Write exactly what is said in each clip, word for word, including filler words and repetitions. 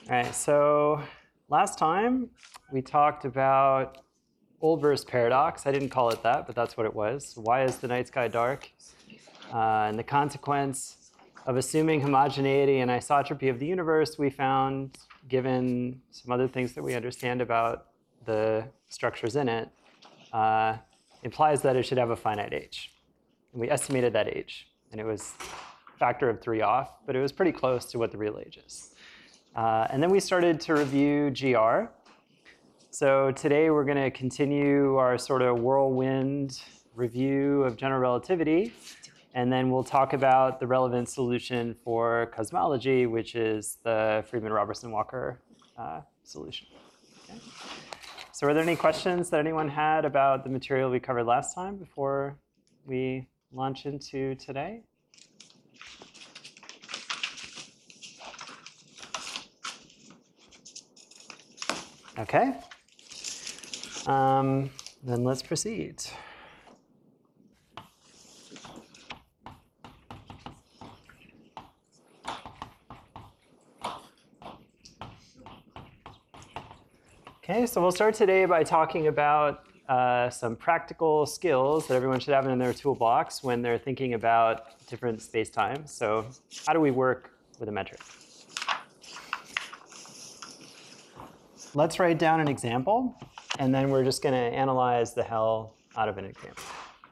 All right, so last time we talked about Olbers' paradox. I didn't call it that, but that's what it was. Why is the night sky dark? Uh, and the consequence of assuming homogeneity and isotropy of the universe, we found, given some other things that we understand about the structures in it, uh, implies that it should have a finite age. And we estimated that age, and it was a factor of three off, but it was pretty close to what the real age is. Uh, and then we started to review G R. So today we're going to continue our sort of whirlwind review of general relativity, and then we'll talk about the relevant solution for cosmology, which is the Friedmann-Robertson-Walker uh, solution. Okay. So are there any questions that anyone had about the material we covered last time before we launch into today? Okay. Um, then let's proceed. Okay, so we'll start today by talking about uh, some practical skills that everyone should have in their toolbox when they're thinking about different spacetimes. So how do we work with a metric? Let's write down an example, and then we're just going to analyze the hell out of an example.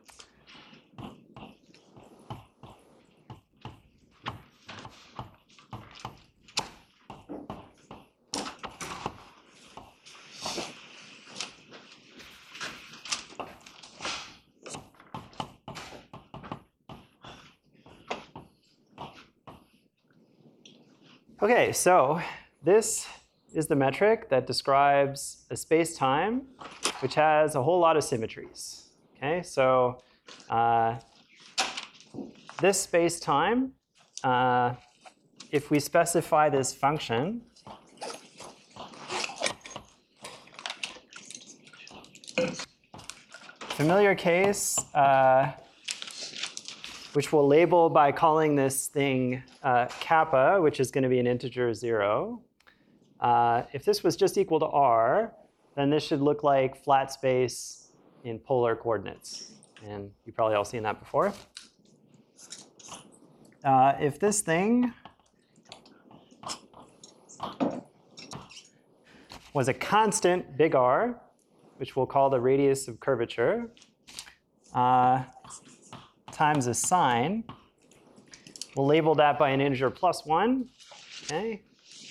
Okay, so this is the metric that describes a space-time which has a whole lot of symmetries. Okay, so uh, this space-time, uh, if we specify this function, familiar case, uh, which we'll label by calling this thing uh, kappa, which is going to be an integer zero. Uh, if this was just equal to r, then this should look like flat space in polar coordinates. And you've probably all seen that before. Uh, if this thing was a constant, big R, which we'll call the radius of curvature, uh, times a sine, we'll label that by an integer plus one. Okay.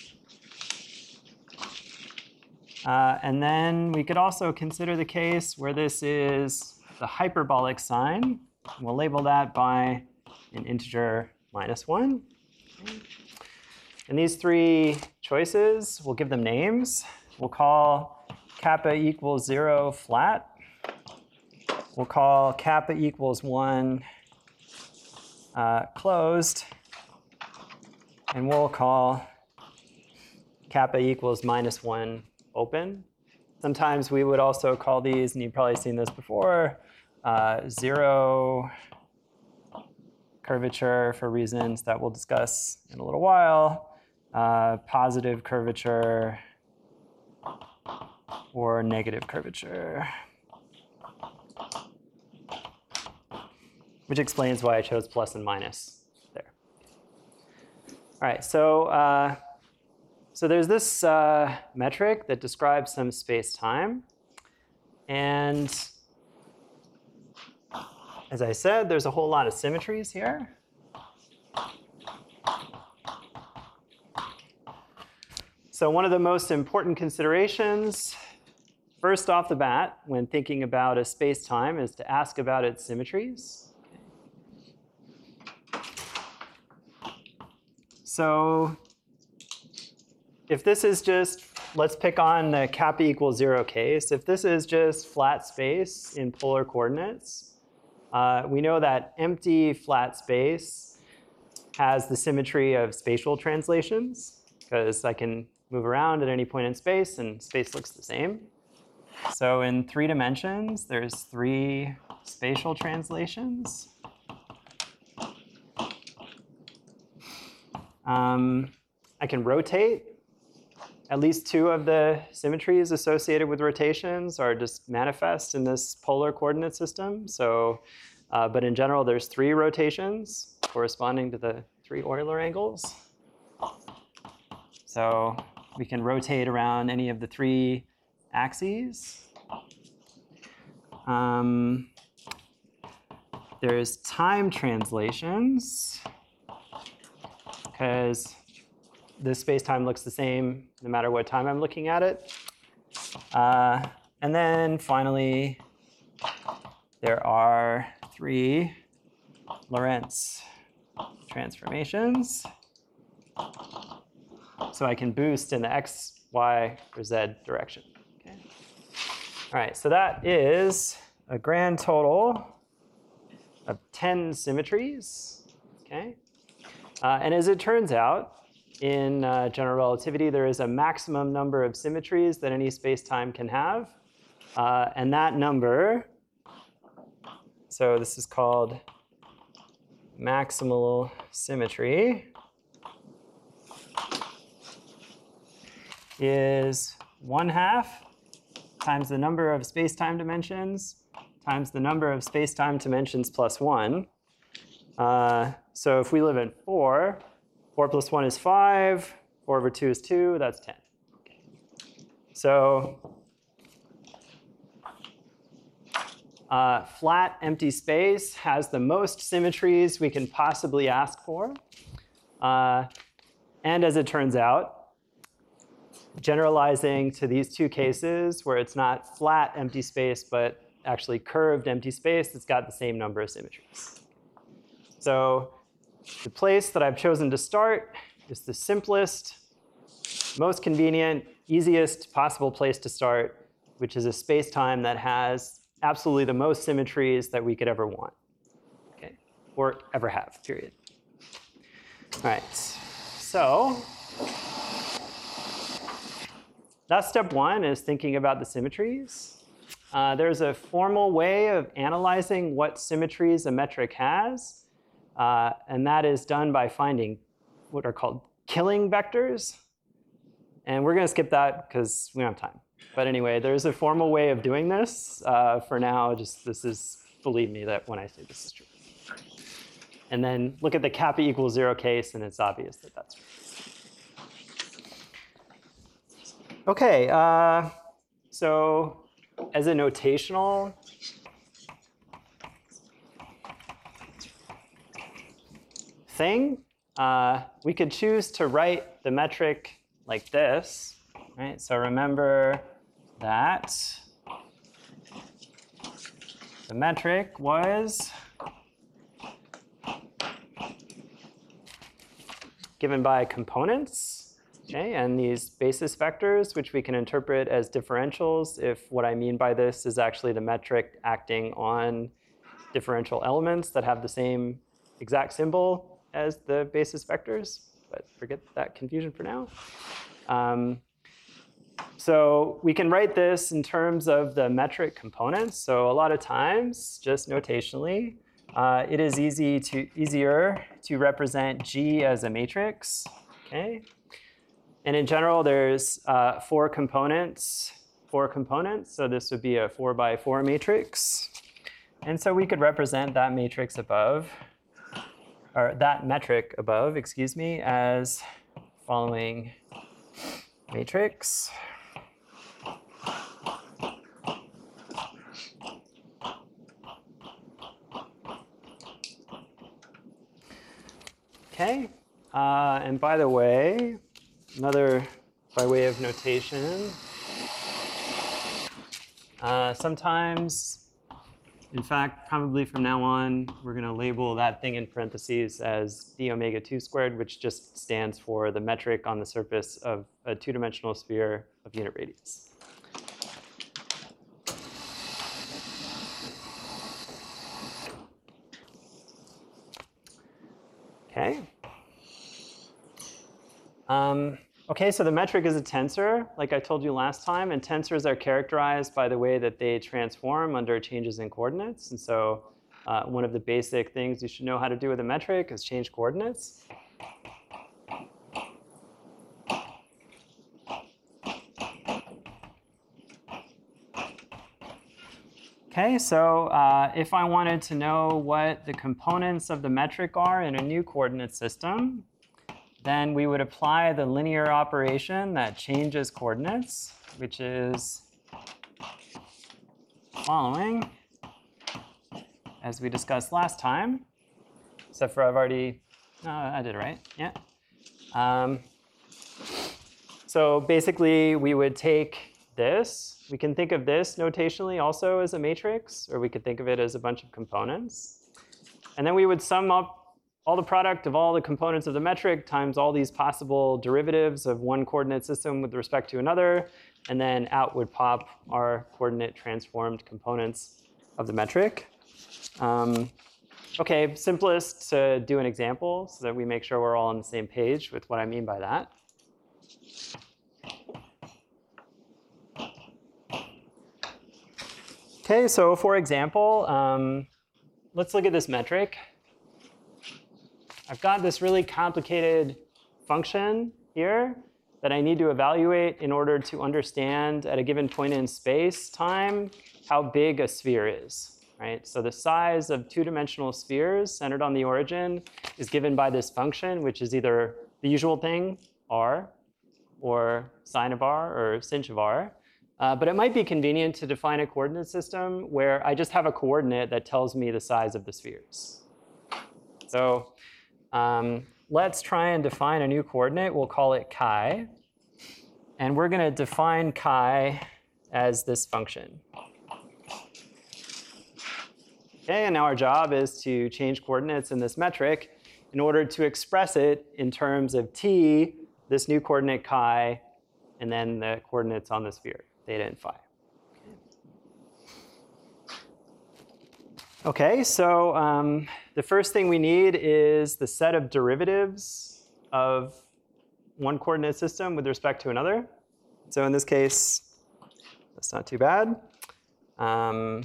Uh, and then we could also consider the case where this is the hyperbolic sign. We'll label that by an integer minus one. Okay. And these three choices, we'll give them names. We'll call kappa equals zero flat. We'll call kappa equals one uh, closed. And we'll call kappa equals minus one open. Sometimes we would also call these, and you've probably seen this before, uh, zero curvature for reasons that we'll discuss in a little while, uh, positive curvature, or negative curvature, which explains why I chose plus and minus there. All right, so uh, So there's this uh, metric that describes some space-time. And as I said, there's a whole lot of symmetries here. So one of the most important considerations, first off the bat, when thinking about a space-time, is to ask about its symmetries. So if this is just, let's pick on the kappa equals zero case. If this is just flat space in polar coordinates, uh, we know that empty flat space has the symmetry of spatial translations, because I can move around at any point in space, and space looks the same. So in three dimensions, there's three spatial translations. Um, I can rotate at least two of the symmetries associated with rotations are just manifest in this polar coordinate system. So, uh, but in general, there's three rotations corresponding to the three Euler angles. So we can rotate around any of the three axes. Um, there's time translations, because this space-time looks the same no matter what time I'm looking at it. Uh, and then finally, there are three Lorentz transformations. So I can boost in the x, y, or z direction. Okay. All right, so that is a grand total of ten symmetries. Okay. Uh, and as it turns out, in uh, general relativity, there is a maximum number of symmetries that any space-time can have. Uh, and that number, so this is called maximal symmetry, is one half times the number of space-time dimensions times the number of space-time dimensions plus one. Uh, so if we live in four, four plus one is five, four over two is two, that's ten. So uh, flat empty space has the most symmetries we can possibly ask for. Uh, and as it turns out, generalizing to these two cases where it's not flat empty space, but actually curved empty space, it's got the same number of symmetries. So the place that I've chosen to start is the simplest, most convenient, easiest possible place to start, which is a space-time that has absolutely the most symmetries that we could ever want, okay, or ever have, period. All right, so that's step one, is thinking about the symmetries. Uh, there's a formal way of analyzing what symmetries a metric has, uh, and that is done by finding what are called killing vectors. And we're going to skip that because we don't have time. But anyway, there's a formal way of doing this. Uh, for now, just this is, believe me that when I say this is true. And then look at the kappa equals zero case, and it's obvious that that's true. OK, uh, so as a notational thing, uh, we could choose to write the metric like this. Right? So remember that the metric was given by components. Okay, and these basis vectors, which we can interpret as differentials if what I mean by this is actually the metric acting on differential elements that have the same exact symbol as the basis vectors. But forget that confusion for now. Um, so we can write this in terms of the metric components. So a lot of times, just notationally, uh, it is easy to, easier to represent G as a matrix. Okay. And in general, there's uh, four components, four components. So this would be a four by four matrix. And so we could represent that matrix above, or that metric above, excuse me, as following matrix. OK. Uh, and by the way, another by way of notation, uh, sometimes, in fact, probably from now on, we're going to label that thing in parentheses as d omega two squared, which just stands for the metric on the surface of a two-dimensional sphere of unit radius. OK. Um, OK, so the metric is a tensor, like I told you last time. And tensors are characterized by the way that they transform under changes in coordinates. And so uh, one of the basic things you should know how to do with a metric is change coordinates. Okay, so uh, if I wanted to know what the components of the metric are in a new coordinate system, then we would apply the linear operation that changes coordinates, which is following, as we discussed last time, except for I've already, uh, I did it right, yeah. Um, so basically, we would take this. We can think of this notationally also as a matrix, or we could think of it as a bunch of components. And then we would sum up all the product of all the components of the metric times all these possible derivatives of one coordinate system with respect to another. And then out would pop our coordinate transformed components of the metric. Um, OK, simplest to do an example so that we make sure we're all on the same page with what I mean by that. OK, so for example, um, let's look at this metric. I've got this really complicated function here that I need to evaluate in order to understand at a given point in space time how big a sphere is. Right? So the size of two-dimensional spheres centered on the origin is given by this function, which is either the usual thing, r, or sine of r, or sinh of r. Uh, but it might be convenient to define a coordinate system where I just have a coordinate that tells me the size of the spheres. So um, let's try and define a new coordinate. We'll call it chi. And we're going to define chi as this function. Okay, and now our job is to change coordinates in this metric in order to express it in terms of t, this new coordinate chi, and then the coordinates on the sphere, theta and phi. OK, so um, the first thing we need is the set of derivatives of one coordinate system with respect to another. So in this case, that's not too bad. Um,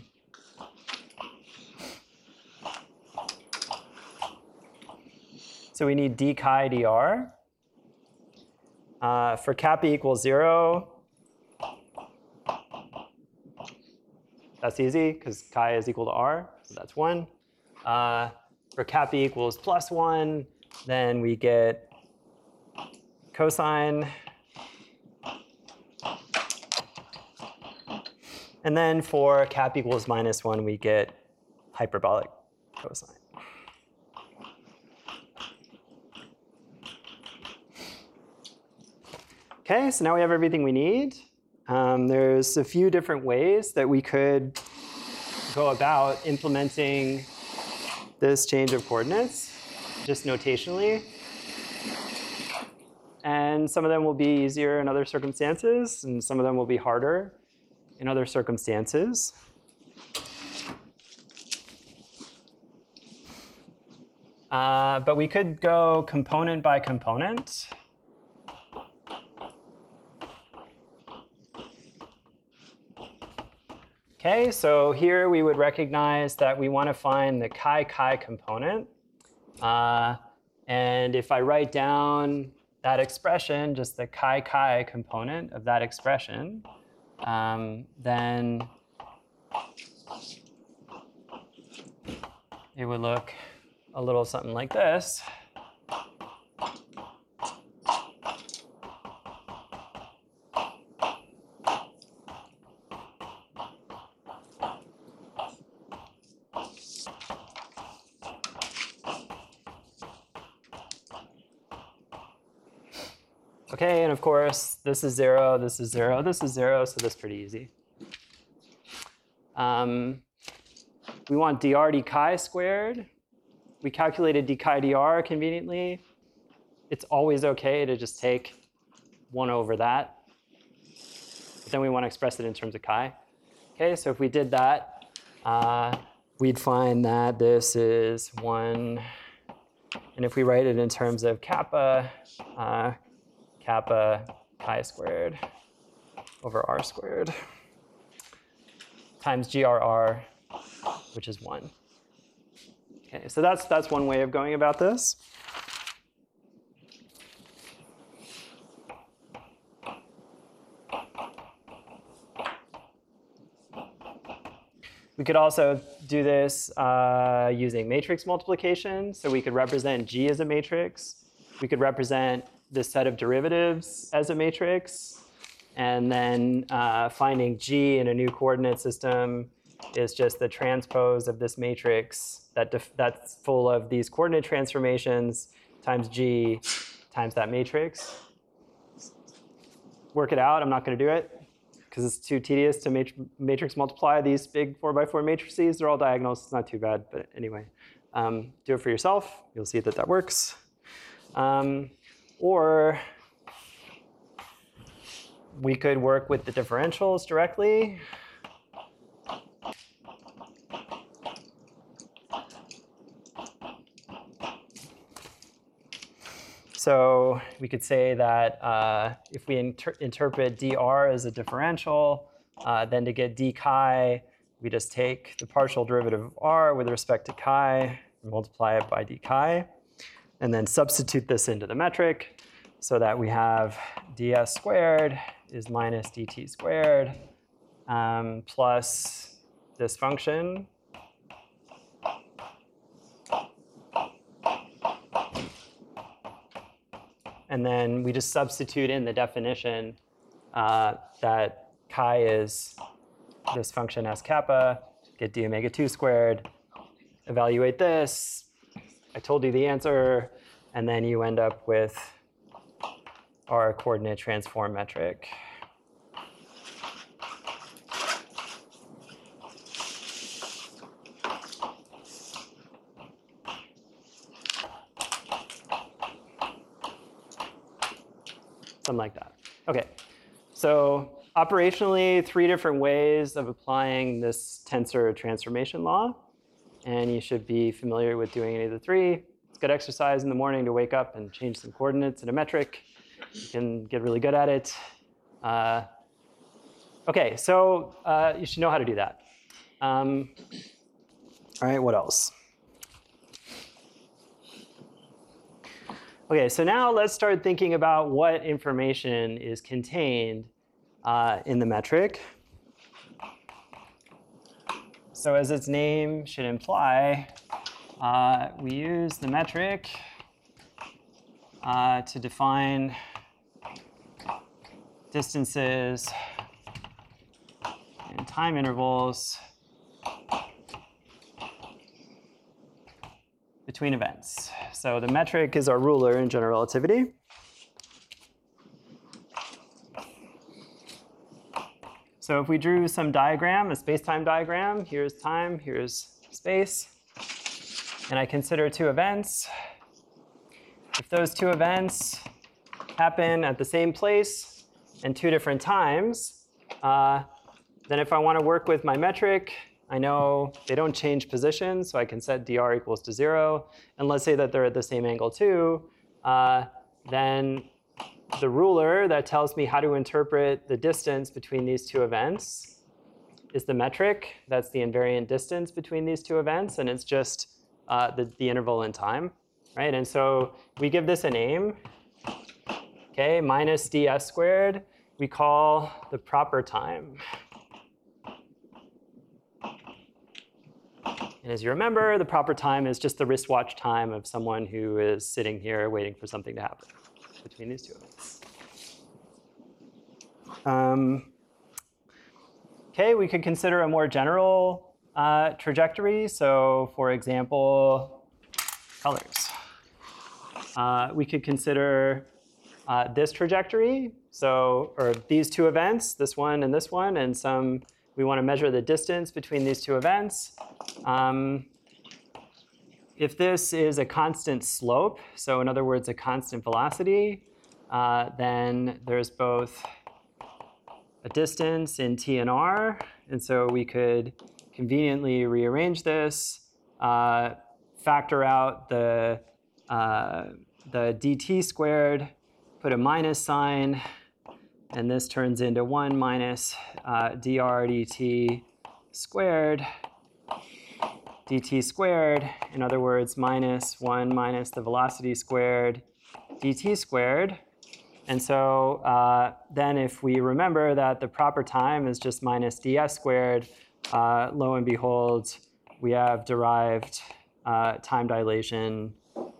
so we need d chi dr. Uh, for kappa equals zero, that's easy, because chi is equal to r, so that's one. Uh, for kappa equals plus one, then we get cosine. And then for kappa equals minus one, we get hyperbolic cosine. OK, so now we have everything we need. Um, there's a few different ways that we could go about implementing this change of coordinates, just notationally. And some of them will be easier in other circumstances, and some of them will be harder in other circumstances. Uh, but we could go component by component. OK, so here we would recognize that we want to find the chi-chi component. Uh, and if I write down that expression, just the chi-chi component of that expression, um, then it would look a little something like this. OK, and of course, this is zero, this is zero, this is zero, so that's pretty easy. Um, we want dr d chi squared. We calculated d chi dr conveniently. It's always OK to just take one over that. But then we want to express it in terms of chi. OK, so if we did that, uh, we'd find that this is one. And if we write it in terms of kappa, uh, kappa chi squared over r squared times G R R, which is one. OK, so that's, that's one way of going about this. We could also do this uh, using matrix multiplication. So we could represent G as a matrix. We could represent this set of derivatives as a matrix. And then uh, finding G in a new coordinate system is just the transpose of this matrix that that's full of these coordinate transformations times G times that matrix. Work it out. I'm not going to do it because it's too tedious to mat matrix multiply these big four by four matrices. They're all diagonals. It's not too bad. But anyway, um, do it for yourself. You'll see that that works. Um, or we could work with the differentials directly. So we could say that uh, if we inter interpret dr as a differential, uh, then to get d chi, we just take the partial derivative of r with respect to chi and multiply it by d chi, and then substitute this into the metric so that we have ds squared is minus dt squared um, plus this function. And then we just substitute in the definition uh, that chi is this function s kappa, get d omega two squared, evaluate this. I told you the answer. And then you end up with our coordinate transform metric. Something like that. OK, so operationally, three different ways of applying this tensor transformation law. And you should be familiar with doing any of the three. It's good exercise in the morning to wake up and change some coordinates in a metric. You can get really good at it. Uh, OK, so uh, you should know how to do that. Um, all right, what else? OK, so now let's start thinking about what information is contained uh, in the metric. So as its name should imply, uh, we use the metric uh, to define distances and time intervals between events. So the metric is our ruler in general relativity. So if we drew some diagram, a space-time diagram, here's time, here's space, and I consider two events. If those two events happen at the same place and two different times, uh, then if I want to work with my metric, I know they don't change position, so I can set dr equals to zero. And let's say that they're at the same angle too. Uh, then the ruler that tells me how to interpret the distance between these two events is the metric. That's the invariant distance between these two events, and it's just uh, the, the interval in time, right? And so we give this a name, okay, minus ds squared. We call the proper time. And as you remember, the proper time is just the wristwatch time of someone who is sitting here waiting for something to happen between these two events. Um, OK, we could consider a more general uh, trajectory. So for example, colors. Uh, we could consider uh, this trajectory, so or these two events, this one and this one, and some. We want to measure the distance between these two events. Um, if this is a constant slope, so in other words, a constant velocity, uh, then there's both a distance in t and r. And so we could conveniently rearrange this, uh, factor out the, uh, the dt squared, put a minus sign, and this turns into one minus uh, dr dt squared, dt squared, in other words, minus one minus the velocity squared, dt squared. And so uh, then if we remember that the proper time is just minus ds squared, uh, lo and behold, we have derived uh, time dilation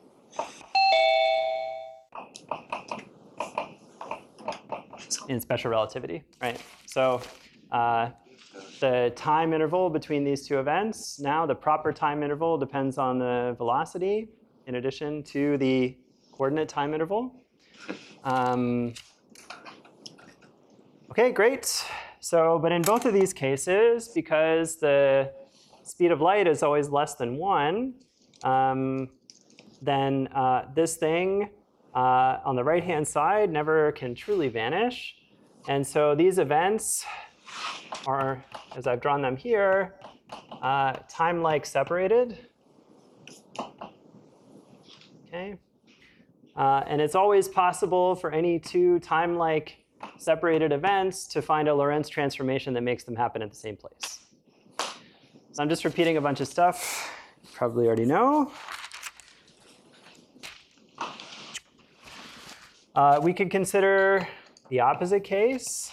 in special relativity, right? So uh, the time interval between these two events, now the proper time interval depends on the velocity in addition to the coordinate time interval. Um, okay, great. So, but in both of these cases, because the speed of light is always less than one, um, then uh, this thing uh, on the right-hand side never can truly vanish. And so these events are, as I've drawn them here, uh, time-like separated. Okay. Uh, and it's always possible for any two time-like separated events to find a Lorentz transformation that makes them happen at the same place. So I'm just repeating a bunch of stuff you probably already know. Uh, we could consider the opposite case.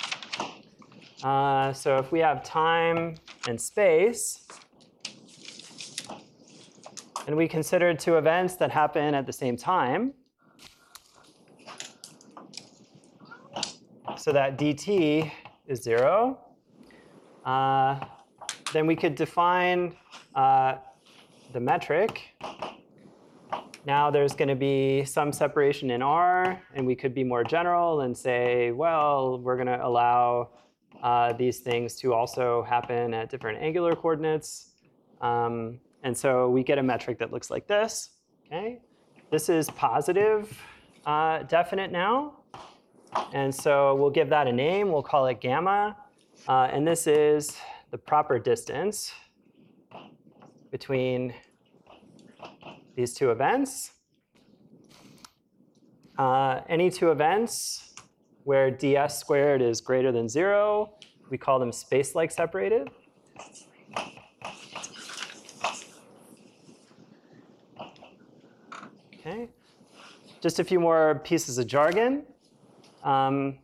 Uh, so if we have time and space, and we consider two events that happen at the same time, so that dt is zero, uh, then we could define uh, the metric. Now there's going to be some separation in R, and we could be more general and say, well, we're going to allow uh, these things to also happen at different angular coordinates. Um, and so we get a metric that looks like this. Okay? This is positive uh, definite now. And so we'll give that a name. We'll call it gamma. Uh, and this is the proper distance between these two events. Uh, any two events where ds squared is greater than zero, we call them space-like separated. Okay. Just a few more pieces of jargon. Um,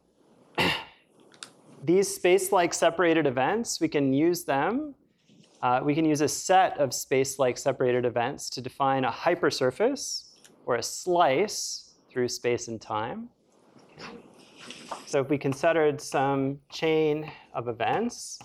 these space-like separated events, we can use them. Uh, we can use a set of space-like separated events to define a hypersurface or a slice through space and time. Okay. So if we considered some chain of events,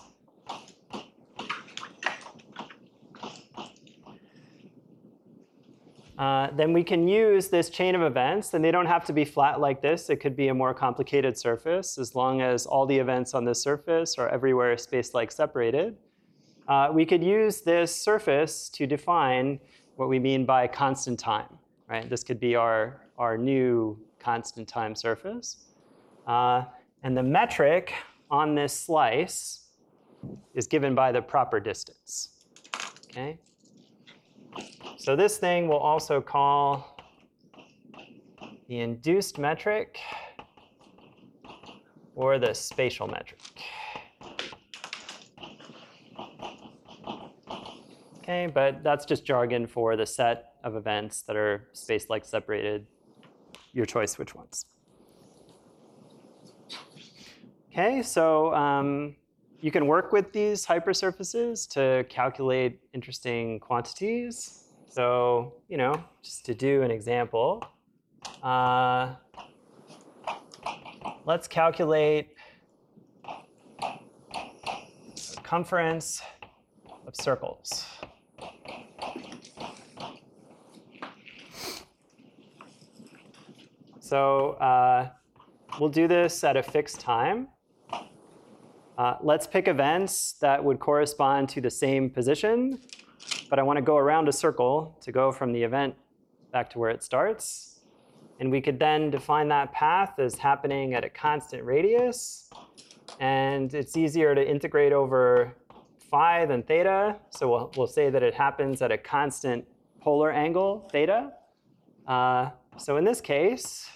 Uh, then we can use this chain of events, and they don't have to be flat like this. It could be a more complicated surface, as long as all the events on this surface are everywhere space-like separated. Uh, we could use this surface to define what we mean by constant time, right? This could be our, our new constant time surface. Uh, and the metric on this slice is given by the proper distance, okay? So this thing we'll also call the induced metric or the spatial metric. Okay, but that's just jargon for the set of events that are space-like separated. Your choice which ones. Okay, so um, you can work with these hypersurfaces to calculate interesting quantities. So, you know, just to do an example, uh, let's calculate circumference of circles. So uh, we'll do this at a fixed time. Uh, let's pick events that would correspond to the same position, but I want to go around a circle to go from the event back to where it starts. And we could then define that path as happening at a constant radius. And it's easier to integrate over phi than theta. So we'll, we'll say that it happens at a constant polar angle, theta. Uh, so in this case,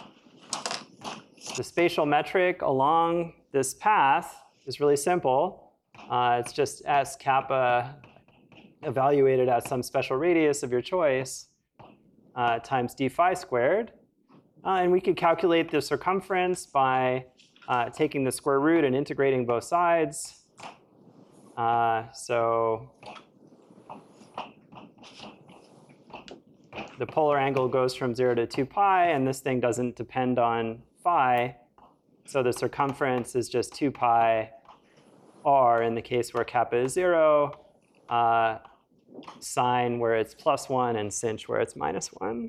the spatial metric along this path is really simple. Uh, it's just s kappa evaluated at some special radius of your choice uh, times d phi squared. Uh, and we could calculate the circumference by uh, taking the square root and integrating both sides. Uh, Uh, so the polar angle goes from zero to two pi, and this thing doesn't depend on phi. So the circumference is just two pi r in the case where kappa is zero, uh, sine where it's plus one, and sinh where it's minus one.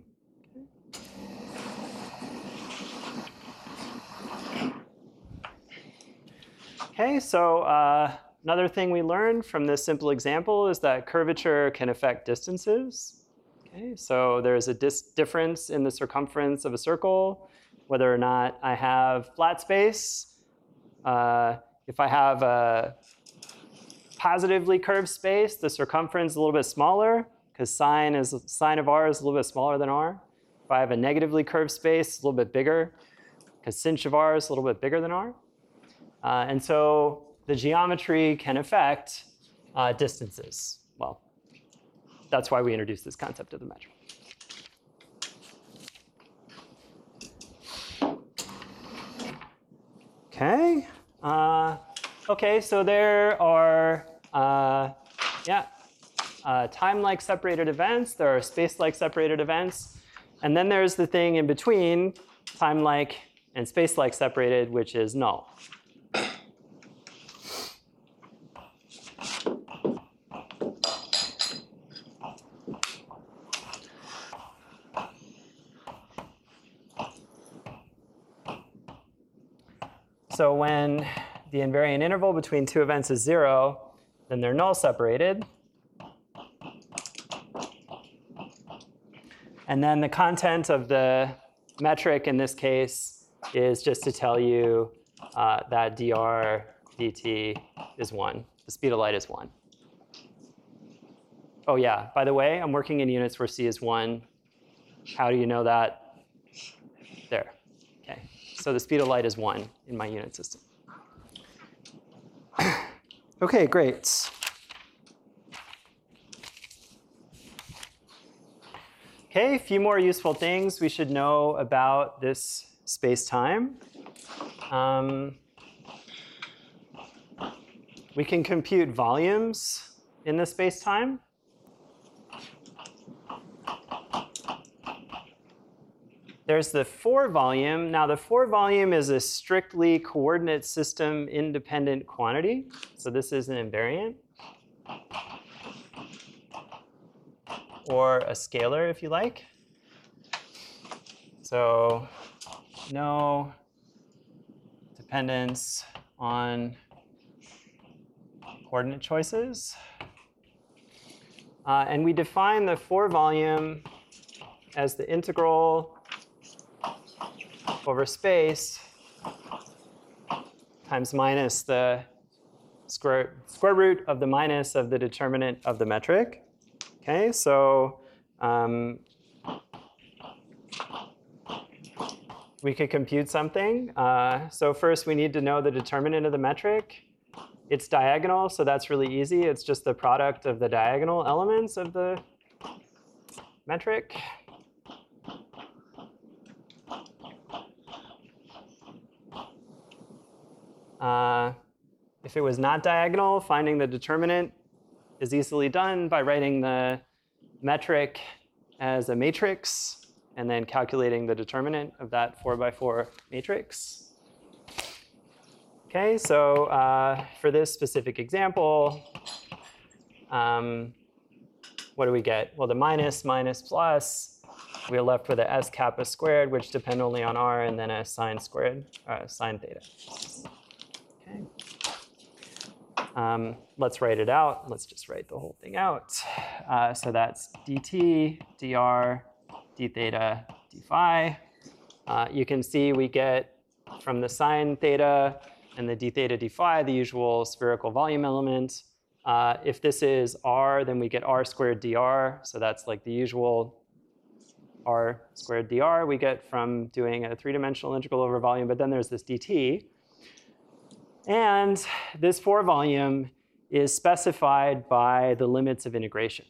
Okay, so uh, another thing we learned from this simple example is that curvature can affect distances. Okay, so there's a dis difference in the circumference of a circle, whether or not I have flat space. Uh, if I have a positively curved space, the circumference is a little bit smaller because sine is sine of r is a little bit smaller than r. If I have a negatively curved space, it's a little bit bigger because sinh of r is a little bit bigger than r. Uh, and so the geometry can affect uh, distances. Well, that's why we introduced this concept of the metric. Okay. Uh, okay, so there are, uh, yeah, uh, time-like separated events. There are space-like separated events. And then there's the thing in between, time-like and space-like separated, which is null. So when the invariant interval between two events is zero, then they're null separated. And then the content of the metric in this case is just to tell you uh, that dr dt is one. The speed of light is one. Oh yeah, by the way, I'm working in units where c is one. How do you know that? There. Okay. So the speed of light is one in my unit system. Okay, great. Okay, a few more useful things we should know about this space-time. Um, we can compute volumes in the space-time. There's the four volume. Now, the four volume is a strictly coordinate system independent quantity. So this is an invariant. Or a scalar, if you like. So no dependence on coordinate choices. Uh, and we define the four volume as the integral over space times minus the square, square root of the minus of the determinant of the metric. Okay, so um, we could compute something. Uh, so first we need to know the determinant of the metric. It's diagonal, so that's really easy. It's just the product of the diagonal elements of the metric. Uh, if it was not diagonal, finding the determinant is easily done by writing the metric as a matrix and then calculating the determinant of that four by four matrix. Okay, so uh, for this specific example, um, what do we get? Well, the minus, minus, plus, we're left with a s kappa squared, which depend only on r, and then a sine squared, uh, sine theta. Okay. Um, let's write it out. Let's just write the whole thing out. Uh, so that's dt, dr, d theta, d phi. Uh, you can see we get from the sine theta and the d theta, d phi, the usual spherical volume element. Uh, if this is r, then we get r squared dr. So that's like the usual r squared dr we get from doing a three-dimensional integral over volume. But then there's this dt. And this four volume is specified by the limits of integration.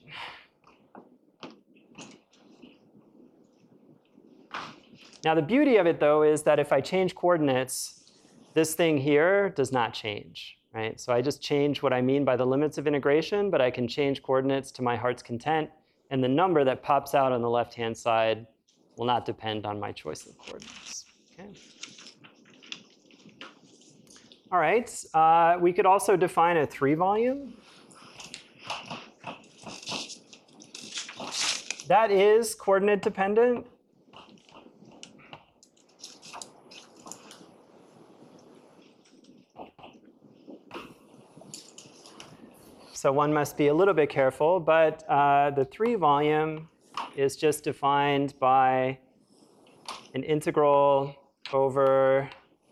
Now, the beauty of it, though, is that if I change coordinates, this thing here does not change. right? So I just change what I mean by the limits of integration, but I can change coordinates to my heart's content, and the number that pops out on the left-hand side will not depend on my choice of coordinates. Okay. All right, uh, we could also define a three volume. That is coordinate dependent. So one must be a little bit careful, but uh, the three volume is just defined by an integral over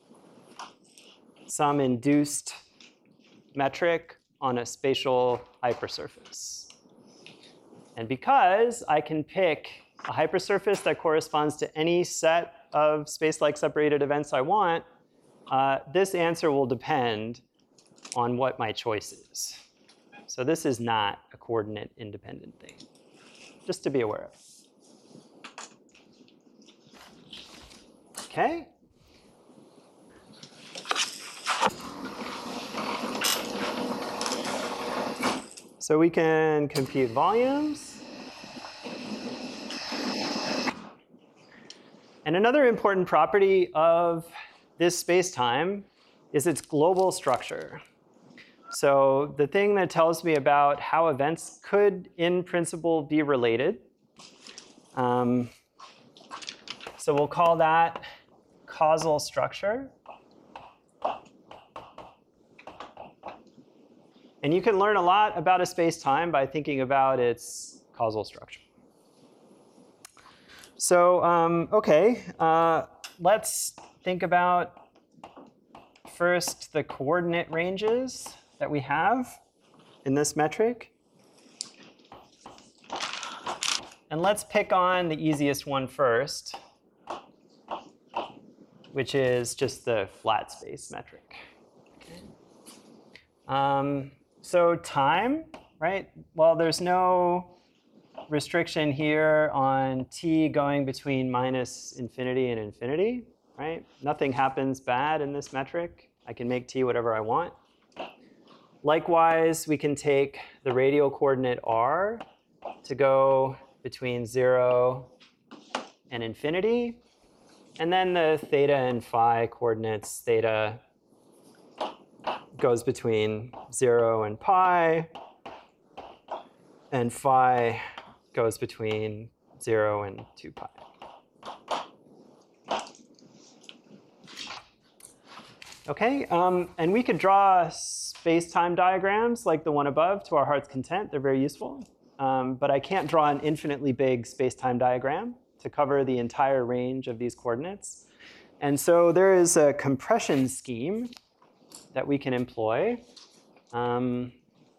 some induced metric on a spatial hypersurface. And because I can pick a hypersurface that corresponds to any set of space-like separated events I want, uh, this answer will depend on what my choice is. So this is not a coordinate independent thing, just to be aware of. Okay. So we can compute volumes. And another important property of this space-time is its global structure. So the thing that tells me about how events could, in principle, be related. Um, so we'll call that causal structure. And you can learn a lot about a space-time by thinking about its causal structure. So um, OK, uh, let's think about first the coordinate ranges that we have in this metric. And let's pick on the easiest one first, which is just the flat space metric. Okay. Um, so time, right? Well, there's no restriction here on t going between minus infinity and infinity, right? Nothing happens bad in this metric. I can make t whatever I want. Likewise, we can take the radial coordinate r to go between zero and infinity. And then the theta and phi coordinates, theta goes between zero and pi, and phi goes between zero and two pi. OK, um, and we could draw space-time diagrams like the one above to our heart's content. They're very useful. Um, but I can't draw an infinitely big space-time diagram to cover the entire range of these coordinates. And so there is a compression scheme that we can employ. Um,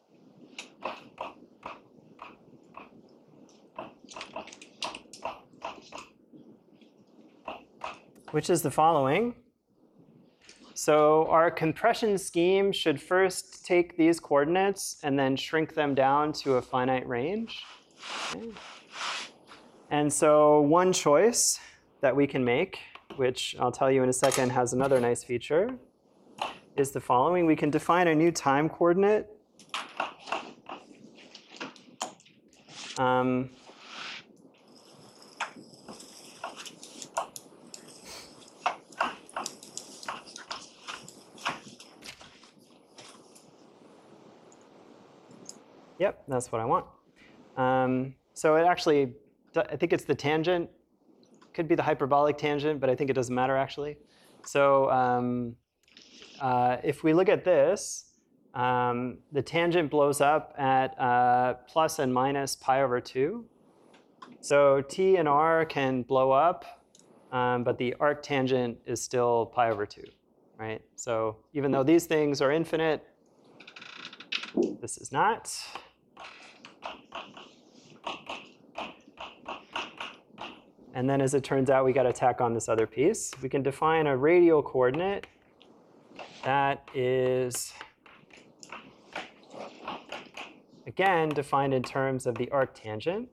which is the following. So our compression scheme should first take these coordinates and then shrink them down to a finite range. Okay. And so one choice that we can make, which I'll tell you in a second has another nice feature, is the following. We can define a new time coordinate. Um, Yep, that's what I want. Um, so it actually, I think it's the tangent. Could be the hyperbolic tangent, but I think it doesn't matter, actually. So um, uh, if we look at this, um, the tangent blows up at uh, plus and minus pi over two. So t and r can blow up, um, but the arc tangent is still pi over two, right? So even though these things are infinite, this is not. And then as it turns out, we got to tack on this other piece. We can define a radial coordinate that is, again, defined in terms of the arc tangent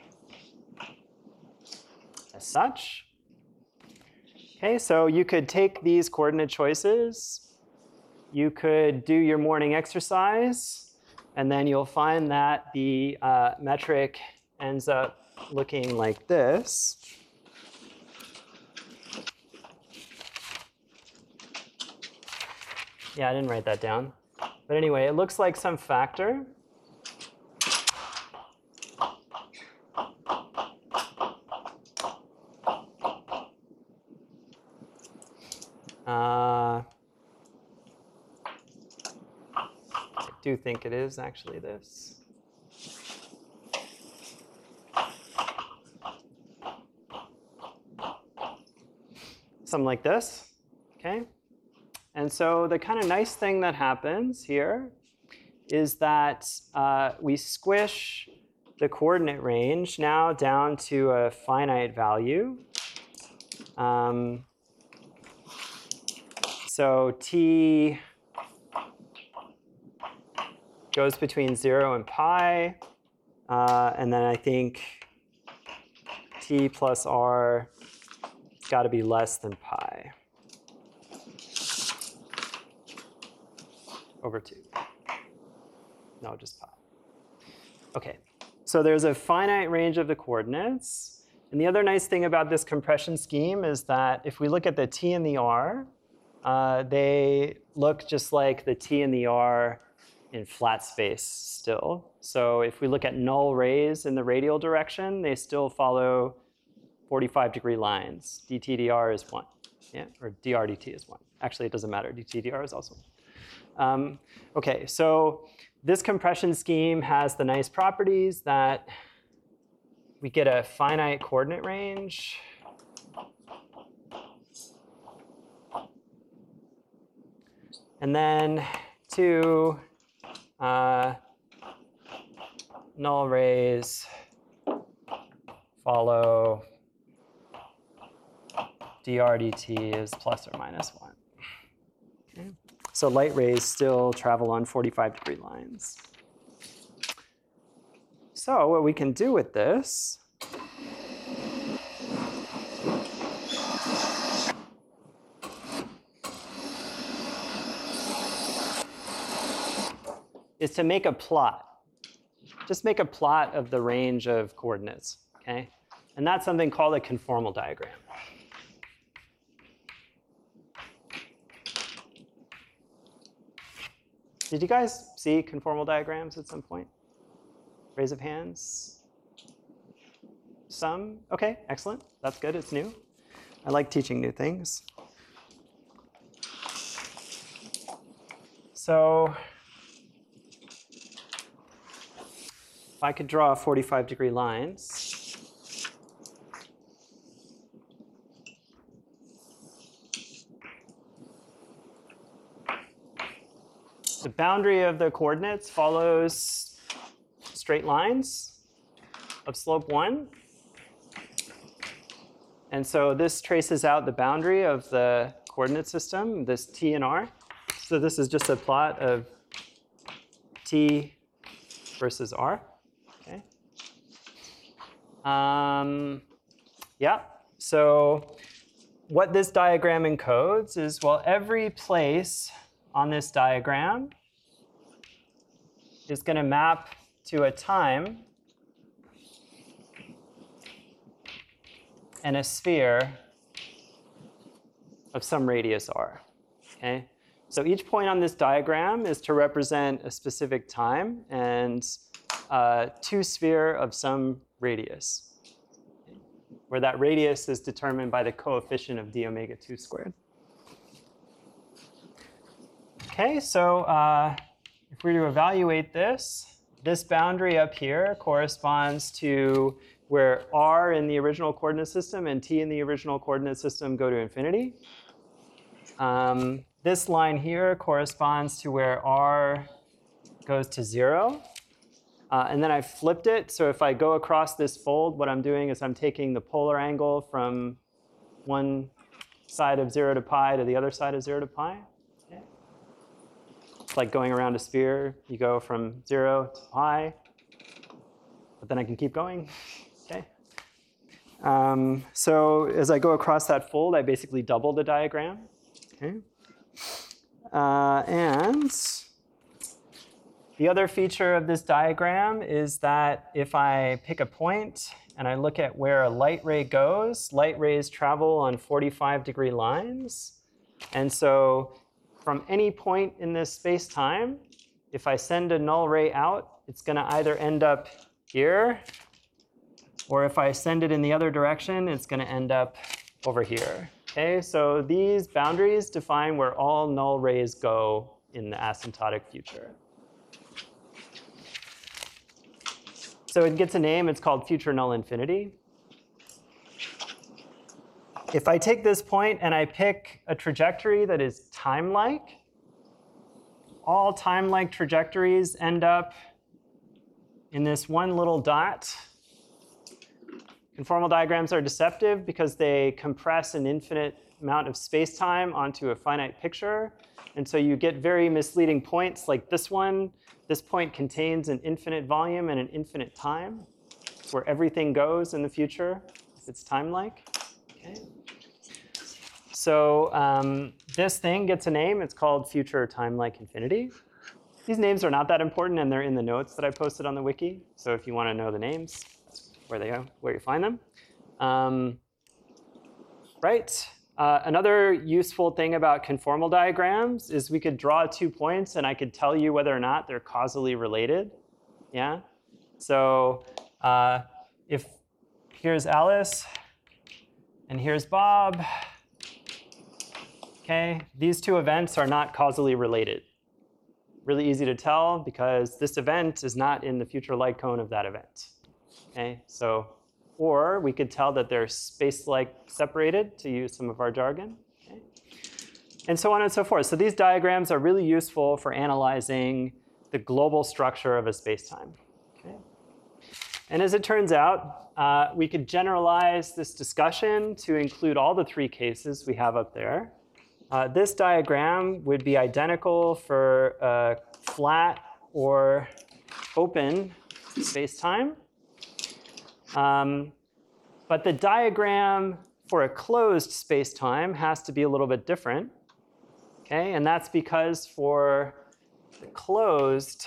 as such. OK, so you could take these coordinate choices you could do your morning exercise, and then you'll find that the uh, metric ends up looking like this. Yeah, I didn't write that down. But anyway, it looks like some factor. Uh, I do think it is actually this. Something like this, okay? And so the kind of nice thing that happens here is that uh, we squish the coordinate range now down to a finite value. Um, so t goes between zero and pi, uh, and then I think t plus r has got to be less than pi over two. No, just pi. Okay, so there's a finite range of the coordinates. And the other nice thing about this compression scheme is that if we look at the t and the r, uh, they look just like the t and the r in flat space still. So if we look at null rays in the radial direction, they still follow forty-five degree lines. dt dr is one, yeah, or dr dt is one. Actually, it doesn't matter. dt dr is also one. Um, okay, so this compression scheme has the nice properties that we get a finite coordinate range. And then two uh, null rays follow dr dt is plus or minus one. Okay. So light rays still travel on forty-five degree lines. So what we can do with this is to make a plot. Just make a plot of the range of coordinates, okay? And that's something called a conformal diagram. Did you guys see conformal diagrams at some point? Raise of hands? Some? Okay, excellent. That's good, it's new. I like teaching new things. So if I could draw forty-five degree lines, the boundary of the coordinates follows straight lines of slope one. And so this traces out the boundary of the coordinate system, this t and r. So this is just a plot of t versus r. Okay. Um, yeah, so what this diagram encodes is, well, every place on this diagram is going to map to a time and a sphere of some radius r. Okay? So each point on this diagram is to represent a specific time and uh, two sphere of some radius, okay? Where that radius is determined by the coefficient of d omega two squared. Okay, so uh, if we were to evaluate this, this boundary up here corresponds to where r in the original coordinate system and t in the original coordinate system go to infinity. Um, this line here corresponds to where r goes to zero. Uh, and then I flipped it, so if I go across this fold, what I'm doing is I'm taking the polar angle from one side of zero to pi to the other side of zero to pi. Okay. It's like going around a sphere. You go from zero to pi, but then I can keep going. Okay. Um, so as I go across that fold, I basically double the diagram. Okay. Uh, and the other feature of this diagram is that if I pick a point and I look at where a light ray goes, light rays travel on forty-five degree lines. And so from any point in this space-time, if I send a null ray out, it's going to either end up here, or if I send it in the other direction, it's going to end up over here. Okay, so these boundaries define where all null rays go in the asymptotic future. So it gets a name. It's called future null infinity. If I take this point and I pick a trajectory that is time-like, all time-like trajectories end up in this one little dot. Conformal diagrams are deceptive because they compress an infinite amount of space-time onto a finite picture. And so you get very misleading points like this one. This point contains an infinite volume and an infinite time. It's where everything goes in the future if it's time-like. Okay. So um, this thing gets a name. It's called future time-like infinity. These names are not that important, and they're in the notes that I posted on the wiki. So if you want to know the names, that's where they go, where you find them. Um, right. Uh, another useful thing about conformal diagrams is we could draw two points, and I could tell you whether or not they're causally related. Yeah. So uh, if here's Alice, and here's Bob. Okay, these two events are not causally related. Really easy to tell because this event is not in the future light cone of that event. Okay, so, or we could tell that they're space-like separated, to use some of our jargon. Okay? And so on and so forth. So these diagrams are really useful for analyzing the global structure of a space-time. Okay? And as it turns out, uh, we could generalize this discussion to include all the three cases we have up there. Uh, this diagram would be identical for a flat or open space-time. Um, but the diagram for a closed space-time has to be a little bit different. Okay? And that's because for the closed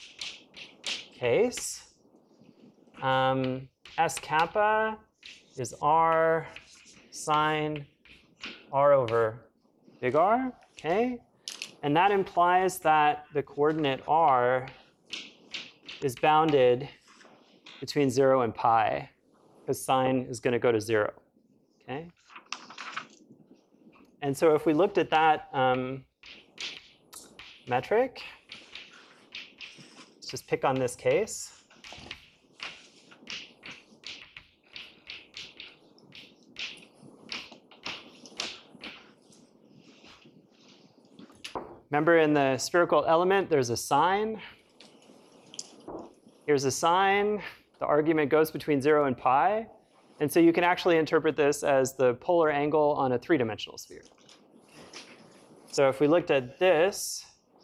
case, um, S kappa is R sine R over big R, okay? And that implies that the coordinate R is bounded between zero and pi, because sine is going to go to zero, okay? And so if we looked at that um, metric, let's just pick on this case. Remember, in the spherical element, there's a sign. Here's a sign. The argument goes between zero and pi. And so you can actually interpret this as the polar angle on a three-dimensional sphere. So if we looked at this,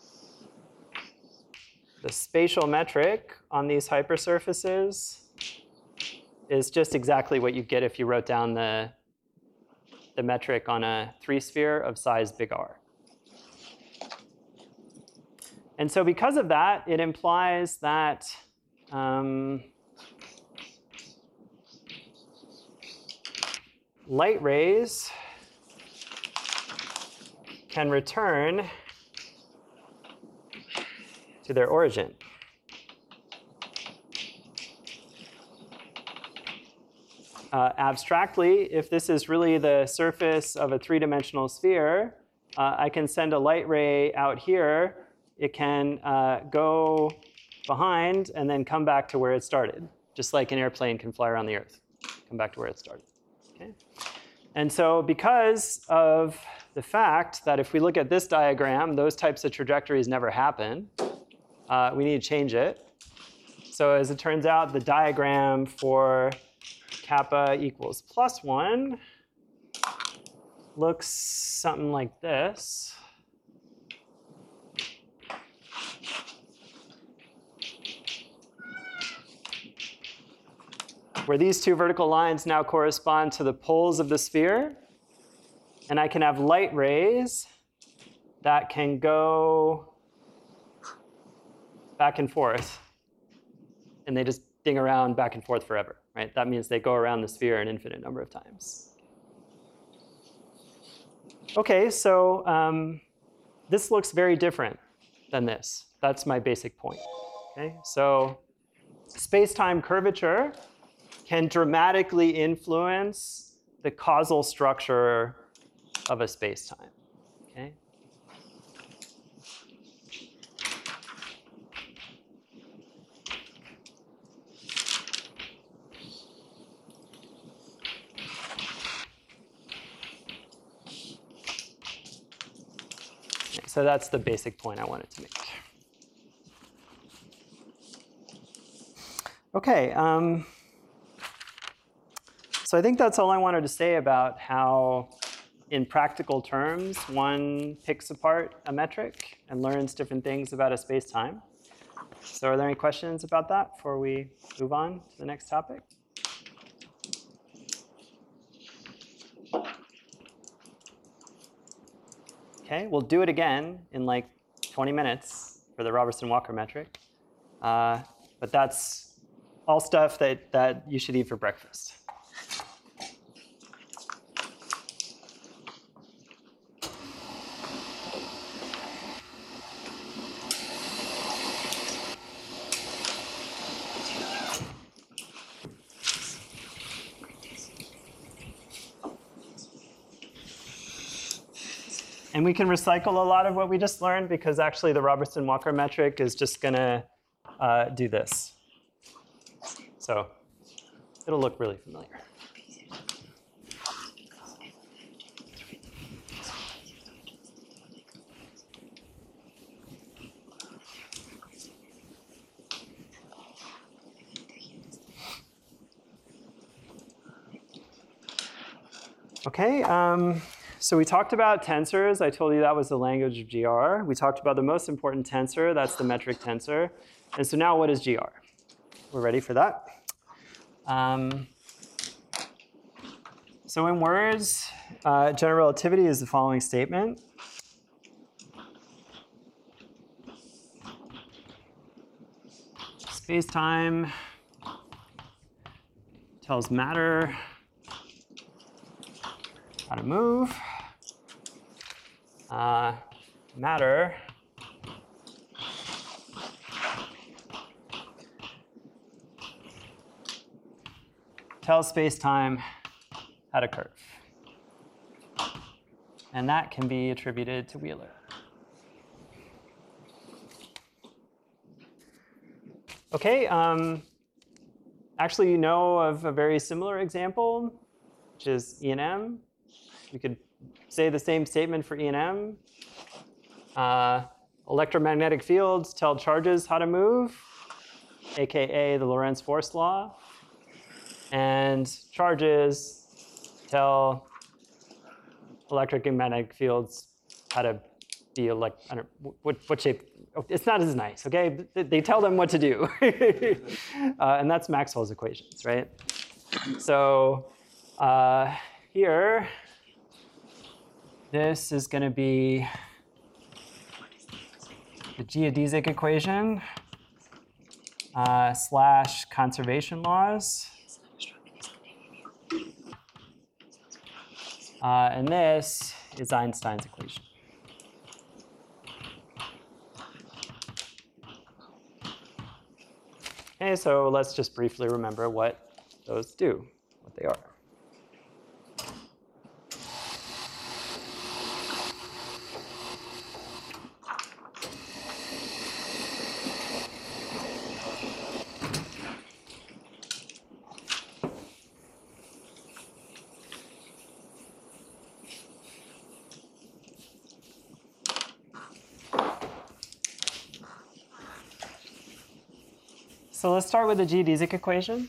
the spatial metric on these hypersurfaces is just exactly what you get if you wrote down the, the metric on a three-sphere of size big R. And so because of that, it implies that um, light rays can return to their origin. Uh, abstractly, if this is really the surface of a three-dimensional sphere, uh, I can send a light ray out here. It can uh, go behind and then come back to where it started, just like an airplane can fly around the Earth, come back to where it started. Okay? And so because of the fact that if we look at this diagram, those types of trajectories never happen, uh, we need to change it. So as it turns out, the diagram for kappa equals plus one looks something like this. Where these two vertical lines now correspond to the poles of the sphere. And I can have light rays that can go back and forth, and they just ding around back and forth forever, right? That means they go around the sphere an infinite number of times. Okay, so um, this looks very different than this. That's my basic point. Okay, so space-time curvature can dramatically influence the causal structure of a space-time. Okay. So that's the basic point I wanted to make. Okay, um, so I think that's all I wanted to say about how, in practical terms, one picks apart a metric and learns different things about a space-time. So are there any questions about that before we move on to the next topic? Okay, we'll do it again in like twenty minutes for the Robertson-Walker metric. Uh, but that's all stuff that, that you should eat for breakfast. And we can recycle a lot of what we just learned because actually the Robertson-Walker metric is just going to uh, do this. So it'll look really familiar. Okay, um, so we talked about tensors. I told you that was the language of G R. We talked about the most important tensor. That's the metric tensor. And so now what is G R? We're ready for that. Um, so in words, uh, general relativity is the following statement. Space-time tells matter how to move. Uh, matter tells space-time how to curve. And that can be attributed to Wheeler. Okay, um, actually you know of a very similar example, which is E and M. We could say the same statement for E and M. Uh, electromagnetic fields tell charges how to move, A K A the Lorentz force law. And charges tell electric and magnetic fields how to be elect, I don't know, what, what shape. It's not as nice, okay? They tell them what to do. uh, and that's Maxwell's equations, right? So uh, here, this is going to be the geodesic equation uh, slash conservation laws. Uh, and this is Einstein's equation. Okay, so let's just briefly remember what those do, what they are. So let's start with the geodesic equation.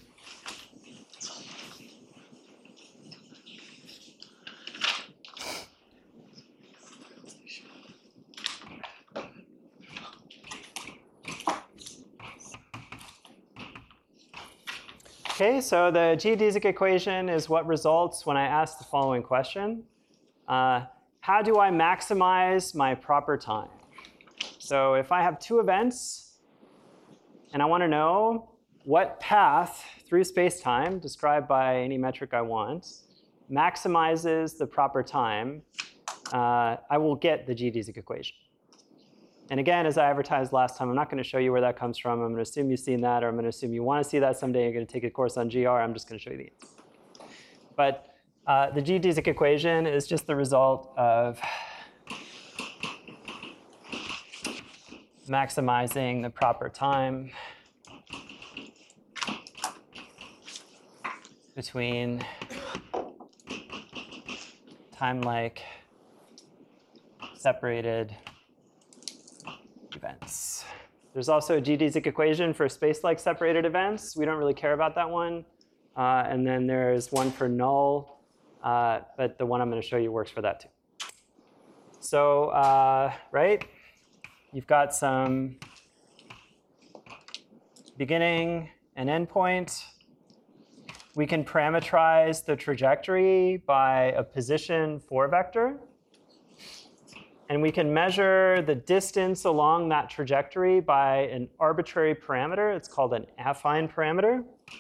Okay, so the geodesic equation is what results when I ask the following question. Uh, how do I maximize my proper time? So if I have two events, and I want to know what path through space-time, described by any metric I want, maximizes the proper time, uh, I will get the geodesic equation. And again, as I advertised last time, I'm not going to show you where that comes from. I'm going to assume you've seen that, or I'm going to assume you want to see that someday. You're going to take a course on G R. I'm just going to show you the answer. But uh, the geodesic equation is just the result of maximizing the proper time between time-like separated events. There's also a geodesic equation for space-like separated events. We don't really care about that one. Uh, and then there's one for null, uh, but the one I'm going to show you works for that too. So, uh, right, you've got some beginning and end point. We can parameterize the trajectory by a position four vector. And we can measure the distance along that trajectory by an arbitrary parameter. It's called an affine parameter.